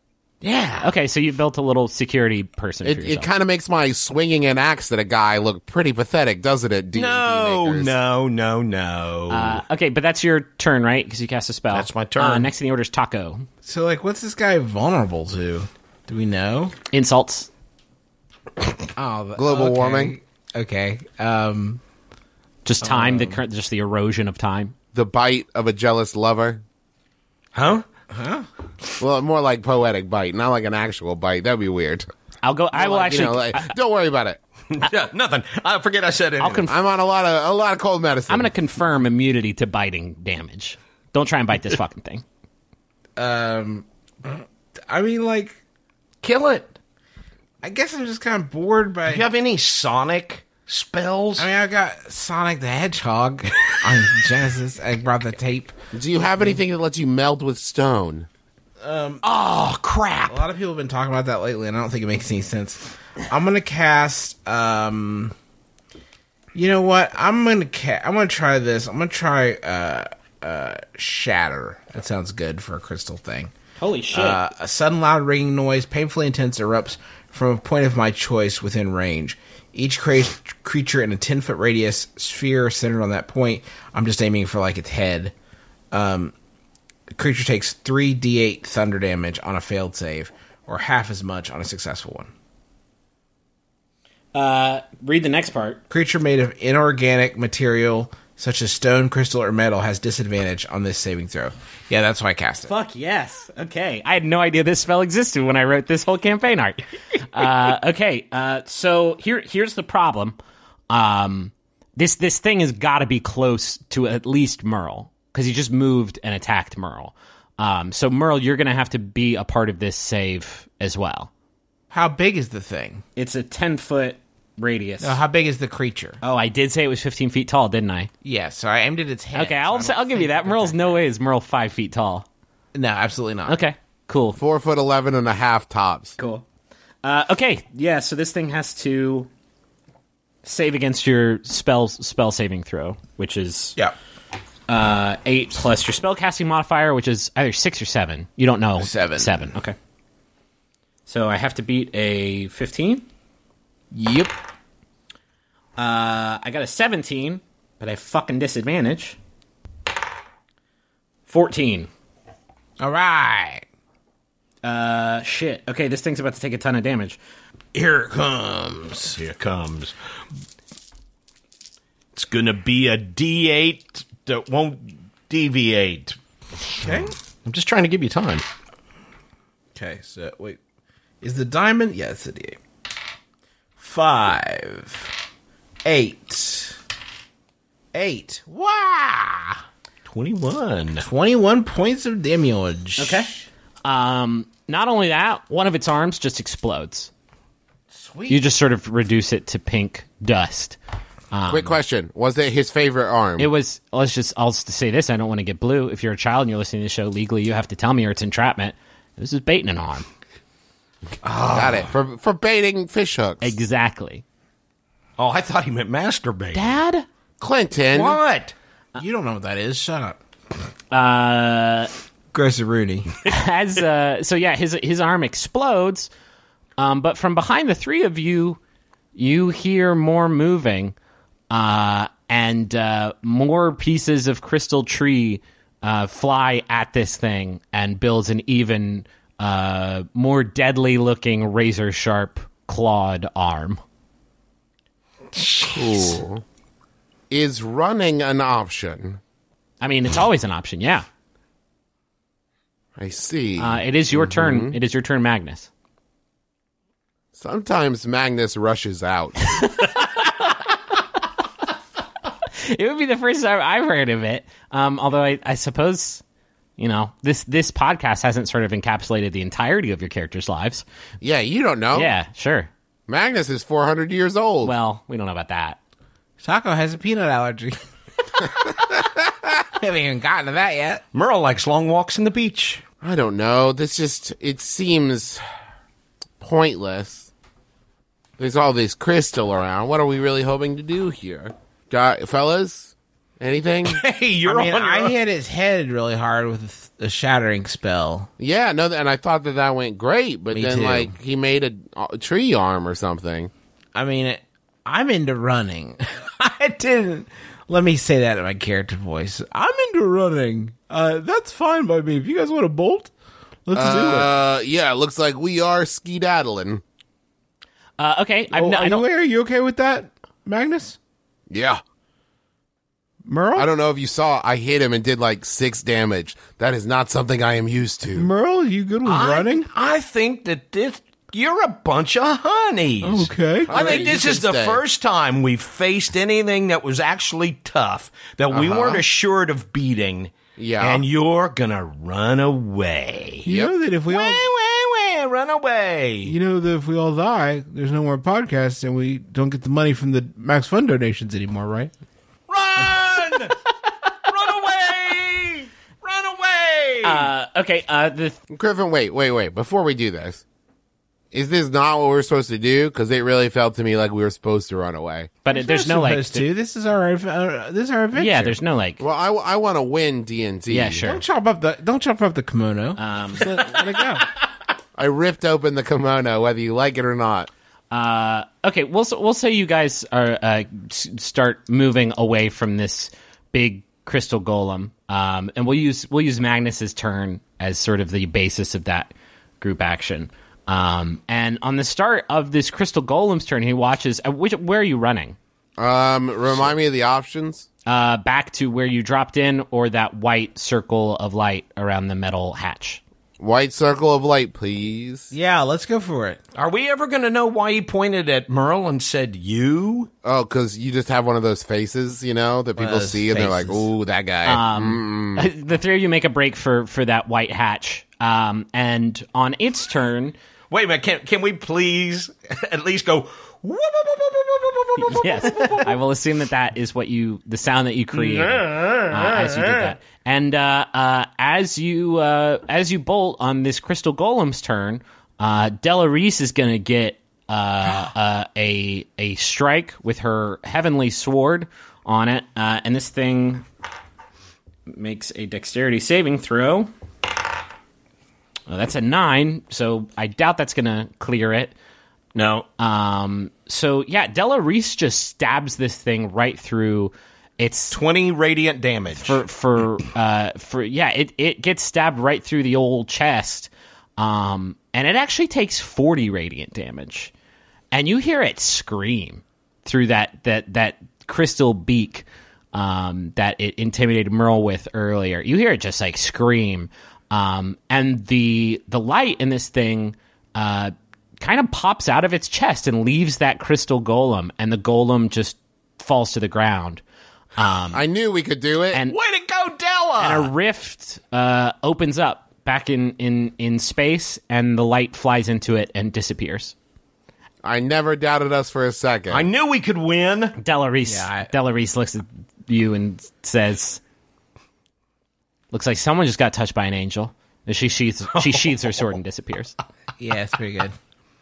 Yeah. Okay, so you built a little security person It, for it yourself. kind of makes my swinging an axe at a guy look pretty pathetic, doesn't it? D and D No, makers? no, no, no. Uh, okay, but that's your turn, right? Because you cast a spell. That's my turn. Uh, next in the order is Taco. So, like, what's this guy vulnerable to? Do we know? Insults. Oh, the- Global okay. warming. Okay. Um. Just time, the current, just the erosion of time. The bite of a jealous lover. huh? Well, more like poetic bite, not like an actual bite. That'd be weird. I'll go. I will Like, you actually. know, like, I, don't worry about it. Yeah, nothing. I forget I said it. I'll conf- I'm on a lot of a lot of cold medicine. I'm going to confirm immunity to biting damage. Don't try and bite this fucking thing. Um. I mean, like, Kill it. I guess I'm just kind of bored by. Do you have any Sonic spells? I mean, I got Sonic the Hedgehog on Genesis. I brought the tape. Do you have anything that lets you meld with stone? oh, crap. A lot of people have been talking about that lately, and I don't think it makes any sense. I'm gonna cast. Um, you know what? I'm gonna ca- I'm gonna try this. I'm gonna try uh, uh, Shatter. That sounds good for a crystal thing. Holy shit. Uh, a sudden loud ringing noise, painfully intense, erupts from a point of my choice within range. Each cra- creature in a ten-foot radius sphere centered on that point. I'm just aiming for, like, its head. Um, the creature takes three d eight thunder damage on a failed save, or half as much on a successful one. Uh, read the next part. Creature made of inorganic material, such as stone, crystal, or metal, has disadvantage on this saving throw. Yeah, that's why I cast it. Fuck yes. Okay. I had no idea this spell existed when I wrote this whole campaign art. uh, okay. Uh, so here, here's the problem. Um, this this thing has got to be close to at least Merle because he just moved and attacked Merle. Um, so Merle, you're going to have to be a part of this save as well. How big is the thing? It's a ten foot radius. No, how big is the creature? Oh, I did say it was fifteen feet tall, didn't I? Yeah, so I aimed at its head. Okay, so I'll I don't I'll give you think that. it's Merle's that no big. way is Merle five feet tall. No, absolutely not. Okay, cool. Four foot eleven and a half tops. Cool. Uh, okay, yeah. So this thing has to save against your spell spell saving throw, which is Yeah. uh, eight plus your spellcasting modifier, which is either six or seven. You don't know. Seven. Seven. Okay. So I have to beat a fifteen. Yep. Uh, I got a seventeen, but I have fucking disadvantage. Fourteen. All right. Uh, shit. Okay, this thing's about to take a ton of damage. Here it comes. Here it comes. It's gonna be a D eight that won't deviate. Okay. I'm just trying to give you time. Okay, so wait. Is the diamond? Yeah, it's a D eight. Five. Eight. Eight. Wow. twenty-one. twenty-one points of damage. Okay. Um, not only that, one of its arms just explodes. Sweet. You just sort of reduce it to pink dust. Um, Quick question: was it his favorite arm? It was. Let's just. I'll just say this. I don't want to get blue. If you're a child and you're listening to the show legally, you have to tell me or it's entrapment. This is baiting an arm. Got it for for baiting fish hooks. Exactly. Oh, I thought he meant masturbate. Dad. Clinton, What? You don't know what that is. Shut up. Uh, Gross Rooney. as uh, so yeah, his his arm explodes. Um, but from behind the three of you, you hear more moving, uh, and uh, more pieces of crystal tree uh, fly at this thing and builds an even uh, more deadly-looking, razor-sharp clawed arm. cool. Is running an option? I mean, it's always an option. Yeah, I see. uh, it is your turn. It is your turn, Magnus. Sometimes Magnus rushes out. It would be the first time I've heard of it. Um, although I, I suppose, you know, this this podcast hasn't sort of encapsulated the entirety of your characters' lives. Yeah, you don't know. Yeah, sure. Magnus is four hundred years old. Well, we don't know about that. Taco has a peanut allergy. Haven't even gotten to that yet. Merle likes long walks in the beach. I don't know. This just, it seems pointless. There's all this crystal around. What are we really hoping to do here? Got, fellas? Anything? Hey, you're I mean, on your I own. hit his head really hard with a shattering spell. Yeah, no, and I thought that that went great, but Me then too. like he made a, a tree arm or something. I mean, it, I'm into running. I didn't. Let me say that in my character voice. I'm into running. Uh, that's fine by me. If you guys want to bolt, let's do it. Uh, yeah, it looks like we are skedaddling. Uh, okay, I'm Oh, not, I are, don't. you, are you okay with that, Magnus? Yeah. Merle? I don't know if you saw, I hit him and did like six damage. That is not something I am used to. Merle, you good with I, running? I think that this you're a bunch of honeys. Okay. I Alright, think you this can is the stay. first time we've faced anything that was actually tough that we Uh-huh. weren't assured of beating. Yeah. And you're gonna run away. You Yep. know that if we all, Wah, wah, wah, run away. you know that if we all die, there's no more podcasts, and we don't get the money from the Max Fund donations anymore, right? Run! Run away! Run away! Uh, okay, uh, the Griffin, wait, wait, wait. Before we do this, is this not what we're supposed to do? Because it really felt to me like we were supposed to run away. but it, there's no like. supposed to. This is our uh, this is our adventure. Yeah, there's no like. Well, I, I want to win D and D. Yeah, sure. Don't chop up the don't chop up the kimono. Um, Just let, let it go. I ripped open the kimono, whether you like it or not. Uh, okay, we'll we'll say you guys are uh, s- start moving away from this big crystal golem, um, and we'll use we'll use Magnus's turn as sort of the basis of that group action. Um, and on the start of this crystal golem's turn, he watches. Uh, which where are you running? Um, remind me of the options. Uh, back to where you dropped in, or that white circle of light around the metal hatch. White circle of light, please. Yeah, let's go for it. Are we ever gonna know why he pointed at Merle and said you? Oh, because you just have one of those faces, you know, that people those see and they're like, faces. "Ooh, that guy." Um, the three of you make a break for for that white hatch, um, and on its turn. Wait a minute, can can we please at least go Yes, I will assume that that is what you, the sound that you created uh, as you did that. And uh, uh, as you uh, as you bolt on this crystal golem's turn, uh, Della Reese is going to get uh, uh, a a strike with her heavenly sword on it, uh, and this thing makes a dexterity saving throw. Well, that's a nine, so I doubt that's going to clear it. No. Um, so yeah, Della Reese just stabs this thing right through its twenty radiant damage. for for uh for yeah, it it gets stabbed right through the old chest. Um, and it actually takes forty radiant damage. And you hear it scream through that that that crystal beak um that it intimidated Merle with earlier. You hear it just like scream. Um, and the the light in this thing uh kind of pops out of its chest and leaves that crystal golem, and the golem just falls to the ground. Um, I knew we could do it. and Way to go, Della! and a rift uh, opens up back in, in, in space, and the light flies into it and disappears. I never doubted us for a second. I knew we could win. Della Reese, Yeah, I- Della Reese looks at you and says, "Looks like someone just got touched by an angel." And she sheaths she sheaths her sword and disappears. Yeah, it's pretty good.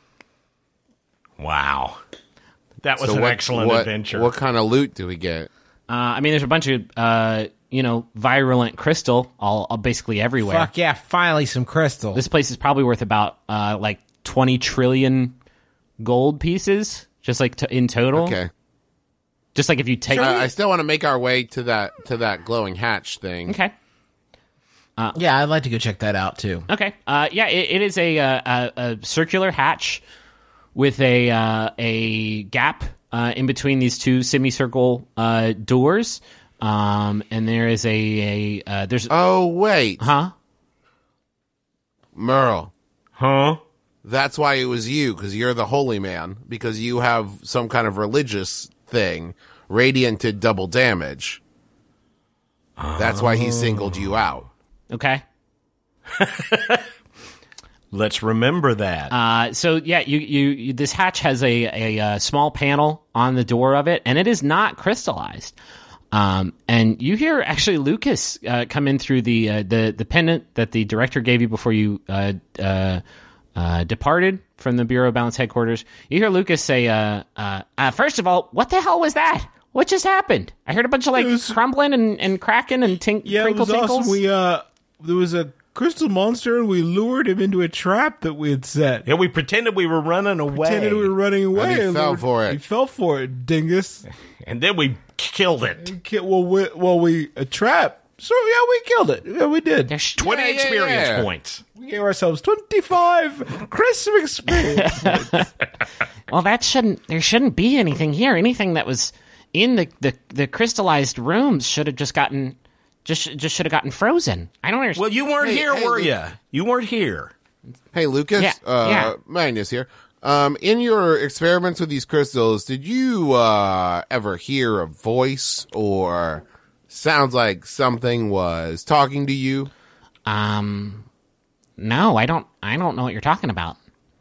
Wow. That was So an what- excellent what- adventure. What kind of loot do we get? Uh, I mean, there's a bunch of uh, you know virulent crystal all, all basically everywhere. Fuck yeah! Finally, some crystal. This place is probably worth about uh, like twenty trillion gold pieces, just like to, in total. Okay. Just like if you take. I, I still want to make our way to that to that glowing hatch thing. Okay. Yeah, I'd like to go check that out too. Okay. Uh, yeah, it, it is a, uh, a a circular hatch with a uh, a gap uh, in between these two semicircle uh, doors, um, and there is a a uh, there's Oh wait, huh. Merle. huh? That's why it was you, because you're the holy man, because you have some kind of religious thing. Radiant did double damage. That's why he singled you out. Okay. Let's remember that. Uh, so yeah, you, you, you this hatch has a, a, a small panel on the door of it, and it is not crystallized. Um, and you hear actually Lucas uh, come in through the uh, the the pendant that the director gave you before you uh, uh, uh, departed from the Bureau of Balance headquarters. You hear Lucas say, uh, uh, uh, first of all, what the hell was that? What just happened? I heard a bunch of like was- crumbling and, and cracking and tink- Yeah, it crinkle was tinkles. awesome. We uh, there was a crystal monster, and we lured him into a trap that we had set. Yeah, we pretended we were running away. Pretended we were running away. And he fell lured- for it. He fell for it, dingus. And then we killed it. Ki- Well, we, well, we a trap. So yeah, we killed it. Yeah, we did. There's- twenty Yeah, yeah, experience yeah. points. We gave ourselves twenty-five Christmas experience. well, that shouldn't. There shouldn't be anything here. Anything that was in the the, the crystallized rooms should have just gotten just just should have gotten frozen. I don't understand. Well, you weren't Hey, here, hey, were Luke. you? You weren't here. Hey, Lucas. Yeah, uh, yeah. Magnus here. Um, in your experiments with these crystals, did you uh, ever hear a voice or sounds like something was talking to you? um, no, I don't. I don't know what you're talking about.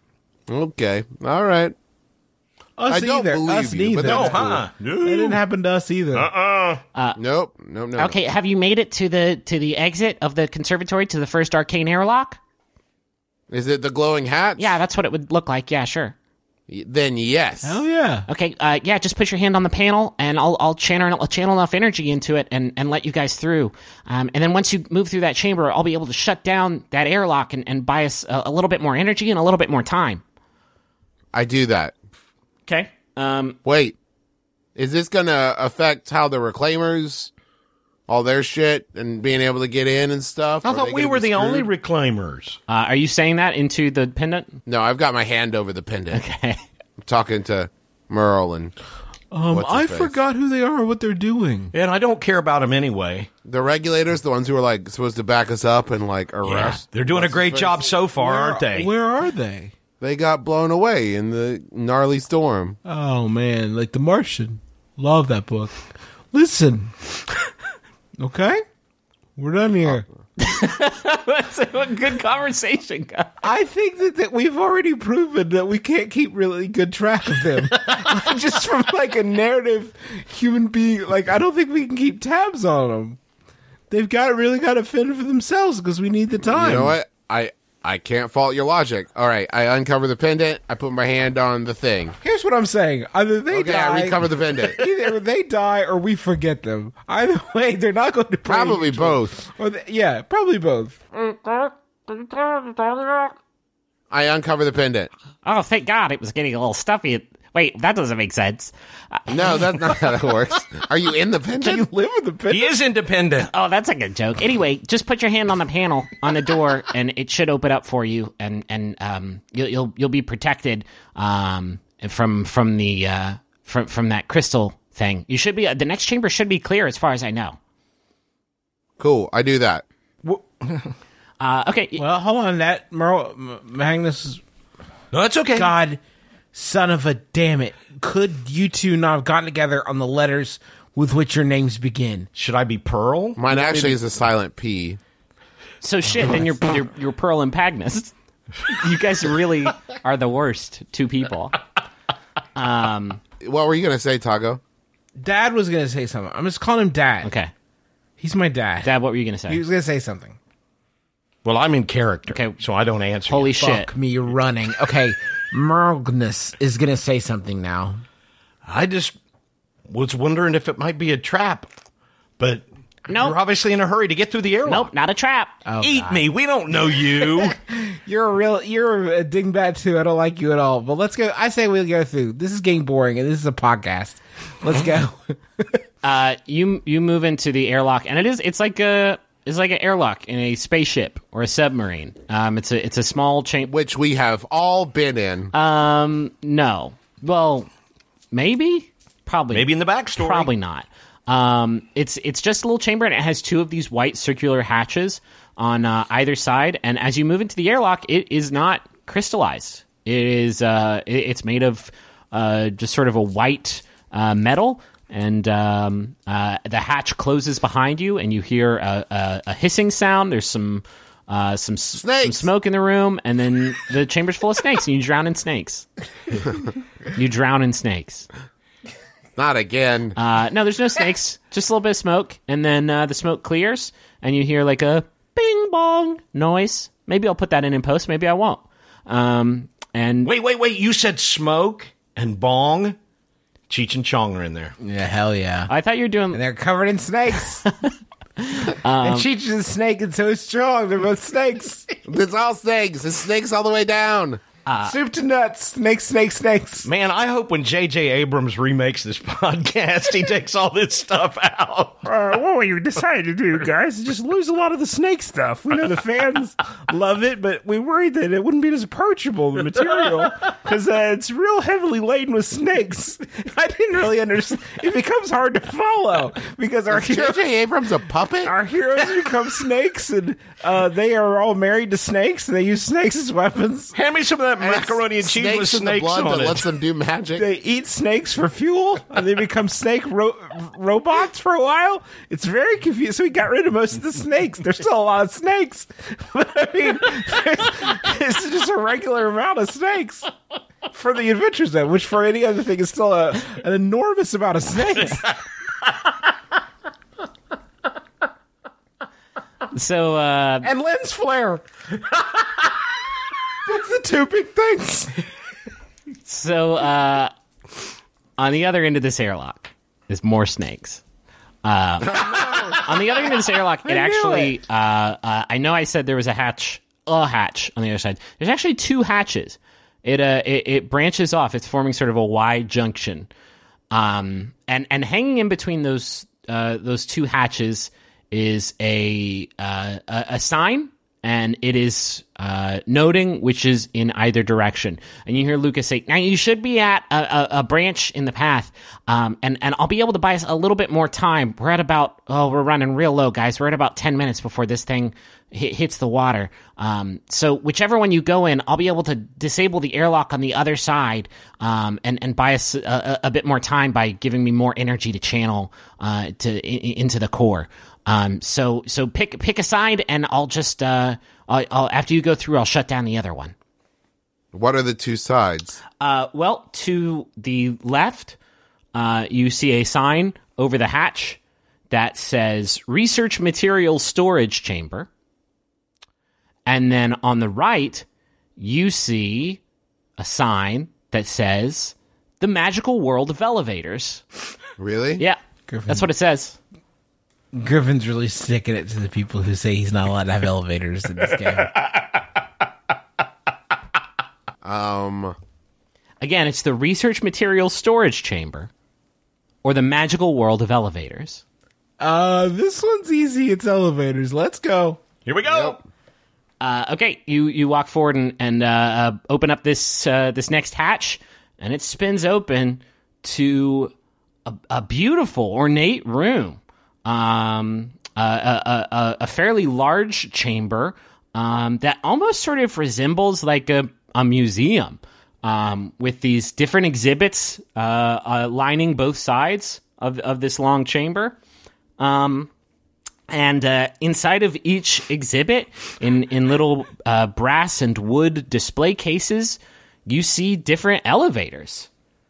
Okay. All right. Us I don't either. believe Us you, but neither. that's Oh, huh? That didn't No. happen to us either. Uh-uh. Nope. No, no. Okay, have you made it to the to the exit of the conservatory to the first arcane airlock? Is it the glowing hat? Yeah, that's what it would look like. Yeah, sure. Then yes. Hell yeah. Okay, uh, yeah, just put your hand on the panel, and I'll I'll channel I'll channel enough energy into it, and, and let you guys through. Um, and then once you move through that chamber, I'll be able to shut down that airlock and, and buy us a, a little bit more energy and a little bit more time. I do that. Okay. Um. Wait. Is this going to affect how the reclaimers, all their shit, and being able to get in and stuff? I Are thought they we gonna were be the only screwed? reclaimers. Uh, are you saying that into the pendant? No, I've got my hand over the pendant. Okay. I'm talking to Merle and Um, What's his I face? forgot who they are or what they're doing. And I don't care about them anyway. the regulators, the ones who are like supposed to back us up and like Yeah, arrest. they're doing a what's great his job face? so far, Where- aren't they? Where are they? They got blown away in the gnarly storm. Oh man, like The Martian. Love that book. Listen. Okay? We're done here. That's a good conversation, guys. I think that, that we've already proven that we can't keep really good track of them. Just from like a narrative human being, like I don't think we can keep tabs on them. They've got really got to fend for themselves because we need the time. You know what? I I can't fault your logic. All right, I uncover the pendant. I put my hand on the thing. Here's what I'm saying: either they Okay, die, I recover the pendant. either they die or we forget them. Either way, they're not going to play Probably each other. both. Or they, yeah, probably both. I uncover the pendant. Oh, thank God, it was getting a little stuffy. Wait, that doesn't make sense. Uh, No, that's not how that works. Are you in the pendant? Live with the pit. He is independent. Oh, that's a good joke. Anyway, just put your hand on the panel on the door, and it should open up for you, and and um, you'll you'll you'll be protected um from from the uh from from that crystal thing. You should be the next chamber should be clear as far as I know. Cool. I do that. Uh, okay, Well, hold on. That Merle, M- Magnus, No, that's okay. God, son of a damn it! Could you two not have gotten together on the letters with which your names begin? Should I be Pearl? Mine actually is a silent P. so shit. Then you're you're, you're Pearl and Pagnus. You guys really are the worst two people. Um. What were you going to say, Tago? Dad was gonna say something. I'm just calling him Dad. Okay, He's my dad. Dad, what were you gonna say? He was gonna say something. Well, I'm in character, Okay. so I don't answer. Holy you. shit! Fuck me running. Okay, Magnus is gonna say something now. I just was wondering if it might be a trap, but Nope. you're obviously in a hurry to get through the airlock. Nope, not a trap. Oh, Eat God. me. We don't know you. You're a real, you're a dingbat too. I don't like you at all. But let's go. I say we'll go through. This is getting boring, and this is a podcast. Let's go. Uh, you you move into the airlock, and it is it's like a it's like an airlock in a spaceship or a submarine. Um, it's a it's a small chamber. Which we have all been in. Um, no, well, maybe, probably, Maybe in the backstory. probably not. Um, it's it's just a little chamber, and it has two of these white circular hatches on uh, either side. And as you move into the airlock, it is not crystallized. It is uh, it, it's made of uh, just sort of a white uh, metal. And um, uh, the hatch closes behind you, and you hear a, a, a hissing sound. There's some uh, some, s- Snakes. some smoke in the room, and then the chamber's full of snakes, and you drown in snakes. You drown in snakes. Not again. Uh, no, there's no snakes, just a little bit of smoke, and then uh, the smoke clears, and you hear like a bing bong noise. Maybe I'll put that in in post, maybe I won't. Um, and Wait, wait, wait. You said smoke and bong? Cheech and Chong are in there. Yeah, hell yeah. I thought you were doing. And they're covered in snakes. And Cheech is a snake and so is Strong. They're both snakes. It's all snakes. It's snakes all the way down. Soup to nuts. Snakes, snakes, snakes. Man, I hope when J J. Abrams remakes this podcast, he takes all this stuff out. Uh, what we decided to do, guys, is just lose a lot of the snake stuff. We know the fans love it, but we worried that it wouldn't be as approachable, the material, because uh, it's real heavily laden with snakes. I didn't really understand. It becomes hard to follow, because our Is J heroes, J. Abrams a puppet? our heroes become snakes, and uh, they are all married to snakes, and they use snakes as weapons. Hand me some of that And it's macaroni and cheese with snakes in the snakes blood on that it. lets them do magic. They eat snakes for fuel, and they become snake ro- robots for a while. It's very confusing. So we got rid of most of the snakes. There's still a lot of snakes, but I mean, it's just a regular amount of snakes for the Adventure Zone, which for any other thing is still a, an enormous amount of snakes. So, uh, And lens flare. That's the two big things. so uh, on the other end of this airlock is more snakes. Uh, on the other end of this airlock, it actually. Uh, uh, I know I said there was a hatch, a hatch on the other side. There's actually two hatches. It uh, it, it branches off. It's forming sort of a Y junction, um, and and hanging in between those uh, those two hatches is a uh, a, a sign. And it is uh, noting which is in either direction. And you hear Lucas say, now you should be at a, a, a branch in the path, um, and, and I'll be able to buy us a little bit more time. We're at about, oh, we're running real low, guys. We're at about ten minutes before this thing hit, hits the water. Um, so whichever one you go in, I'll be able to disable the airlock on the other side, um, and, and buy us a, a, a bit more time by giving me more energy to channel uh, to in, into the core. Um, so, so pick, pick a side and I'll just, uh, I'll, I'll, after you go through, I'll shut down the other one. What are the two sides? Uh, well, to the left, uh, you see a sign over the hatch that says Research Materials Storage Chamber. And then on the right, you see a sign that says The Magical World of Elevators. Really? Yeah, Griffin. that's what it says. Griffin's really sticking it to the people who say he's not allowed to have elevators in this game. Um, Again, it's the Research Materials Storage Chamber, or the Magical World of Elevators. Uh, this one's easy. It's elevators. Let's go. Here we go. Yep. Uh, okay, you, you walk forward and, and uh, uh, open up this uh, this next hatch, and it spins open to a, a beautiful, ornate room. Um, a, a, a, a fairly large chamber um, that almost sort of resembles like a, a museum, um, with these different exhibits uh, uh, lining both sides of, of this long chamber. Um, and uh, inside of each exhibit, in, in little uh, brass and wood display cases, you see different elevators.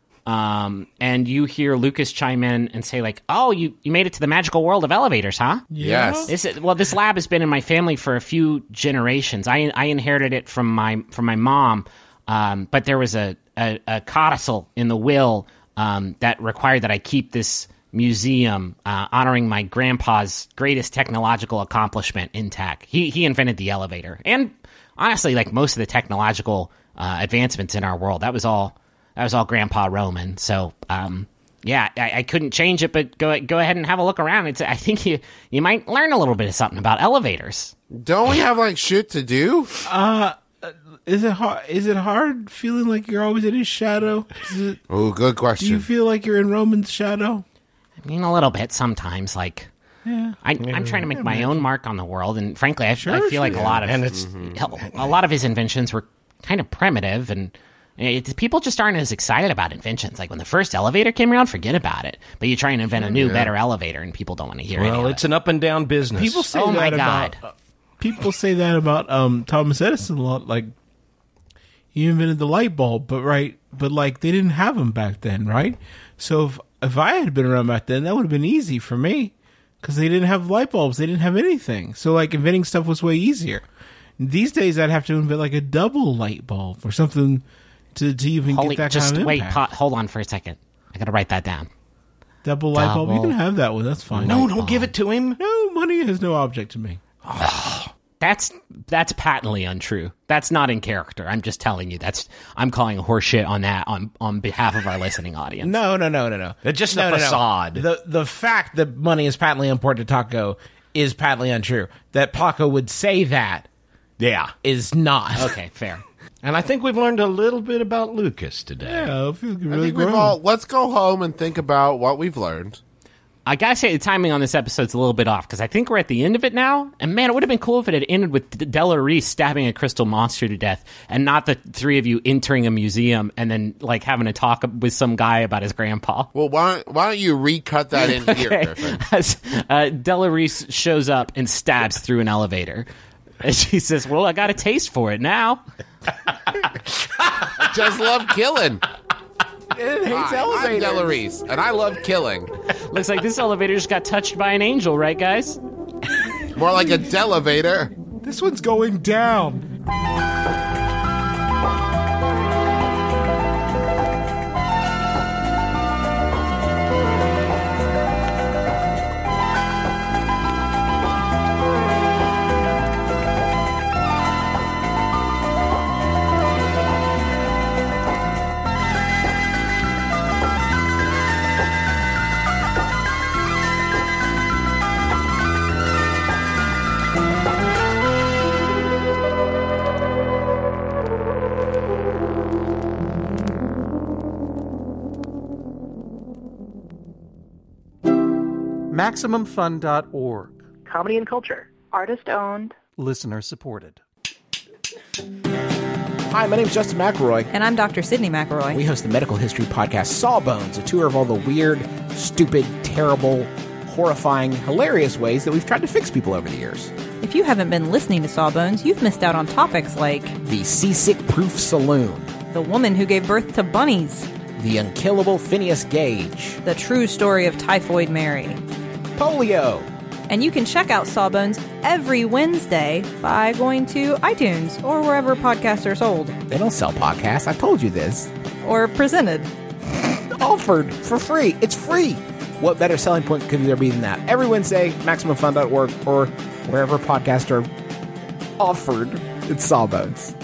Um, and you hear Lucas chime in and say, like, oh, you, you made it to the magical world of elevators, huh? Yes. This is, well, this lab has been in my family for a few generations. I I inherited it from my from my mom, um, but there was a, a, a codicil in the will um, that required that I keep this museum uh, honoring my grandpa's greatest technological accomplishment intact. He he invented the elevator, and honestly, like most of the technological uh, advancements in our world, that was all. That was all Grandpa Roman. So, um, yeah, I, I couldn't change it, but go go ahead and have a look around. It's, I think you you might learn a little bit of something about elevators. Don't we have like shit to do? Uh, is it hard? Is it hard feeling like you're always in his shadow? Is it, Oh, good do you question. feel like you're in Roman's shadow? I mean, a little bit sometimes. Like, Yeah. I, I'm trying to make my own mark on the world, and frankly, I, I Sure, feel like sure. a lot of And it's- a lot of his inventions were kind of primitive, and it, people just aren't as excited about inventions. Like when the first elevator came around, forget about it. But you try and invent a new, better elevator, and people don't want to hear it. Well, it's an up and down business. People say Oh that my about, God. People say that about um, Thomas Edison a lot. Like he invented the light bulb, but right, but like they didn't have them back then, right? So if if I had been around back then, that would have been easy for me because they didn't have light bulbs, they didn't have anything. So like inventing stuff was way easier. These days, I'd have to invent like a double light bulb or something to to even Holy, get that just kind of wait, impact. pot, hold on for a second. I gotta write that down. Double light bulb. You Double can have that one. That's fine. No, don't give it to him. No, money has no object to me. That's that's patently untrue. That's not in character. I'm just telling you. That's I'm calling horseshit on that on on behalf of our listening audience. No, no, no, no, no. It's just no, a no, no. facade. The the fact that money is patently important to Taco is patently untrue. That Paco would say that Yeah. is not. Okay, fair. And I think we've learned a little bit about Lucas today. Yeah, I feel I really think we've grown. all, let's go home and think about what we've learned. I gotta say the timing on this episode's a little bit off because I think we're at the end of it now. And man, it would have been cool if it had ended with D- Della Reese stabbing a crystal monster to death, and not the three of you entering a museum and then like having a talk with some guy about his grandpa. Well, why don't, why don't you recut that in here, Okay. Griffin? As, uh, Della Reese shows up and stabs through an elevator. And she says, "Well, I got a taste for it now." Just love killing. It hates Hi, I'm elevators. Della Reese, and I love killing. Looks like this elevator just got touched by an angel, right, guys? More like a Delevator. This one's going down. Maximum Fun dot org. Comedy and culture. Artist owned. Listener supported. Hi, my name's Justin McElroy. And I'm Doctor Sydney McElroy. We host the medical history podcast Sawbones, a tour of all the weird, stupid, terrible, horrifying, hilarious ways that we've tried to fix people over the years. If you haven't been listening to Sawbones, you've missed out on topics like The Seasick-Proof Saloon, the woman who gave birth to bunnies, The Unkillable Phineas Gage, the true story of Typhoid Mary. Polio. And you can check out Sawbones every Wednesday by going to iTunes or wherever podcasts are sold They don't sell podcasts. I told you this. or presented. Offered for free. It's free. What better selling point could there be than that? Every Wednesday, Maximum Fun dot org or wherever podcasts are offered. It's Sawbones.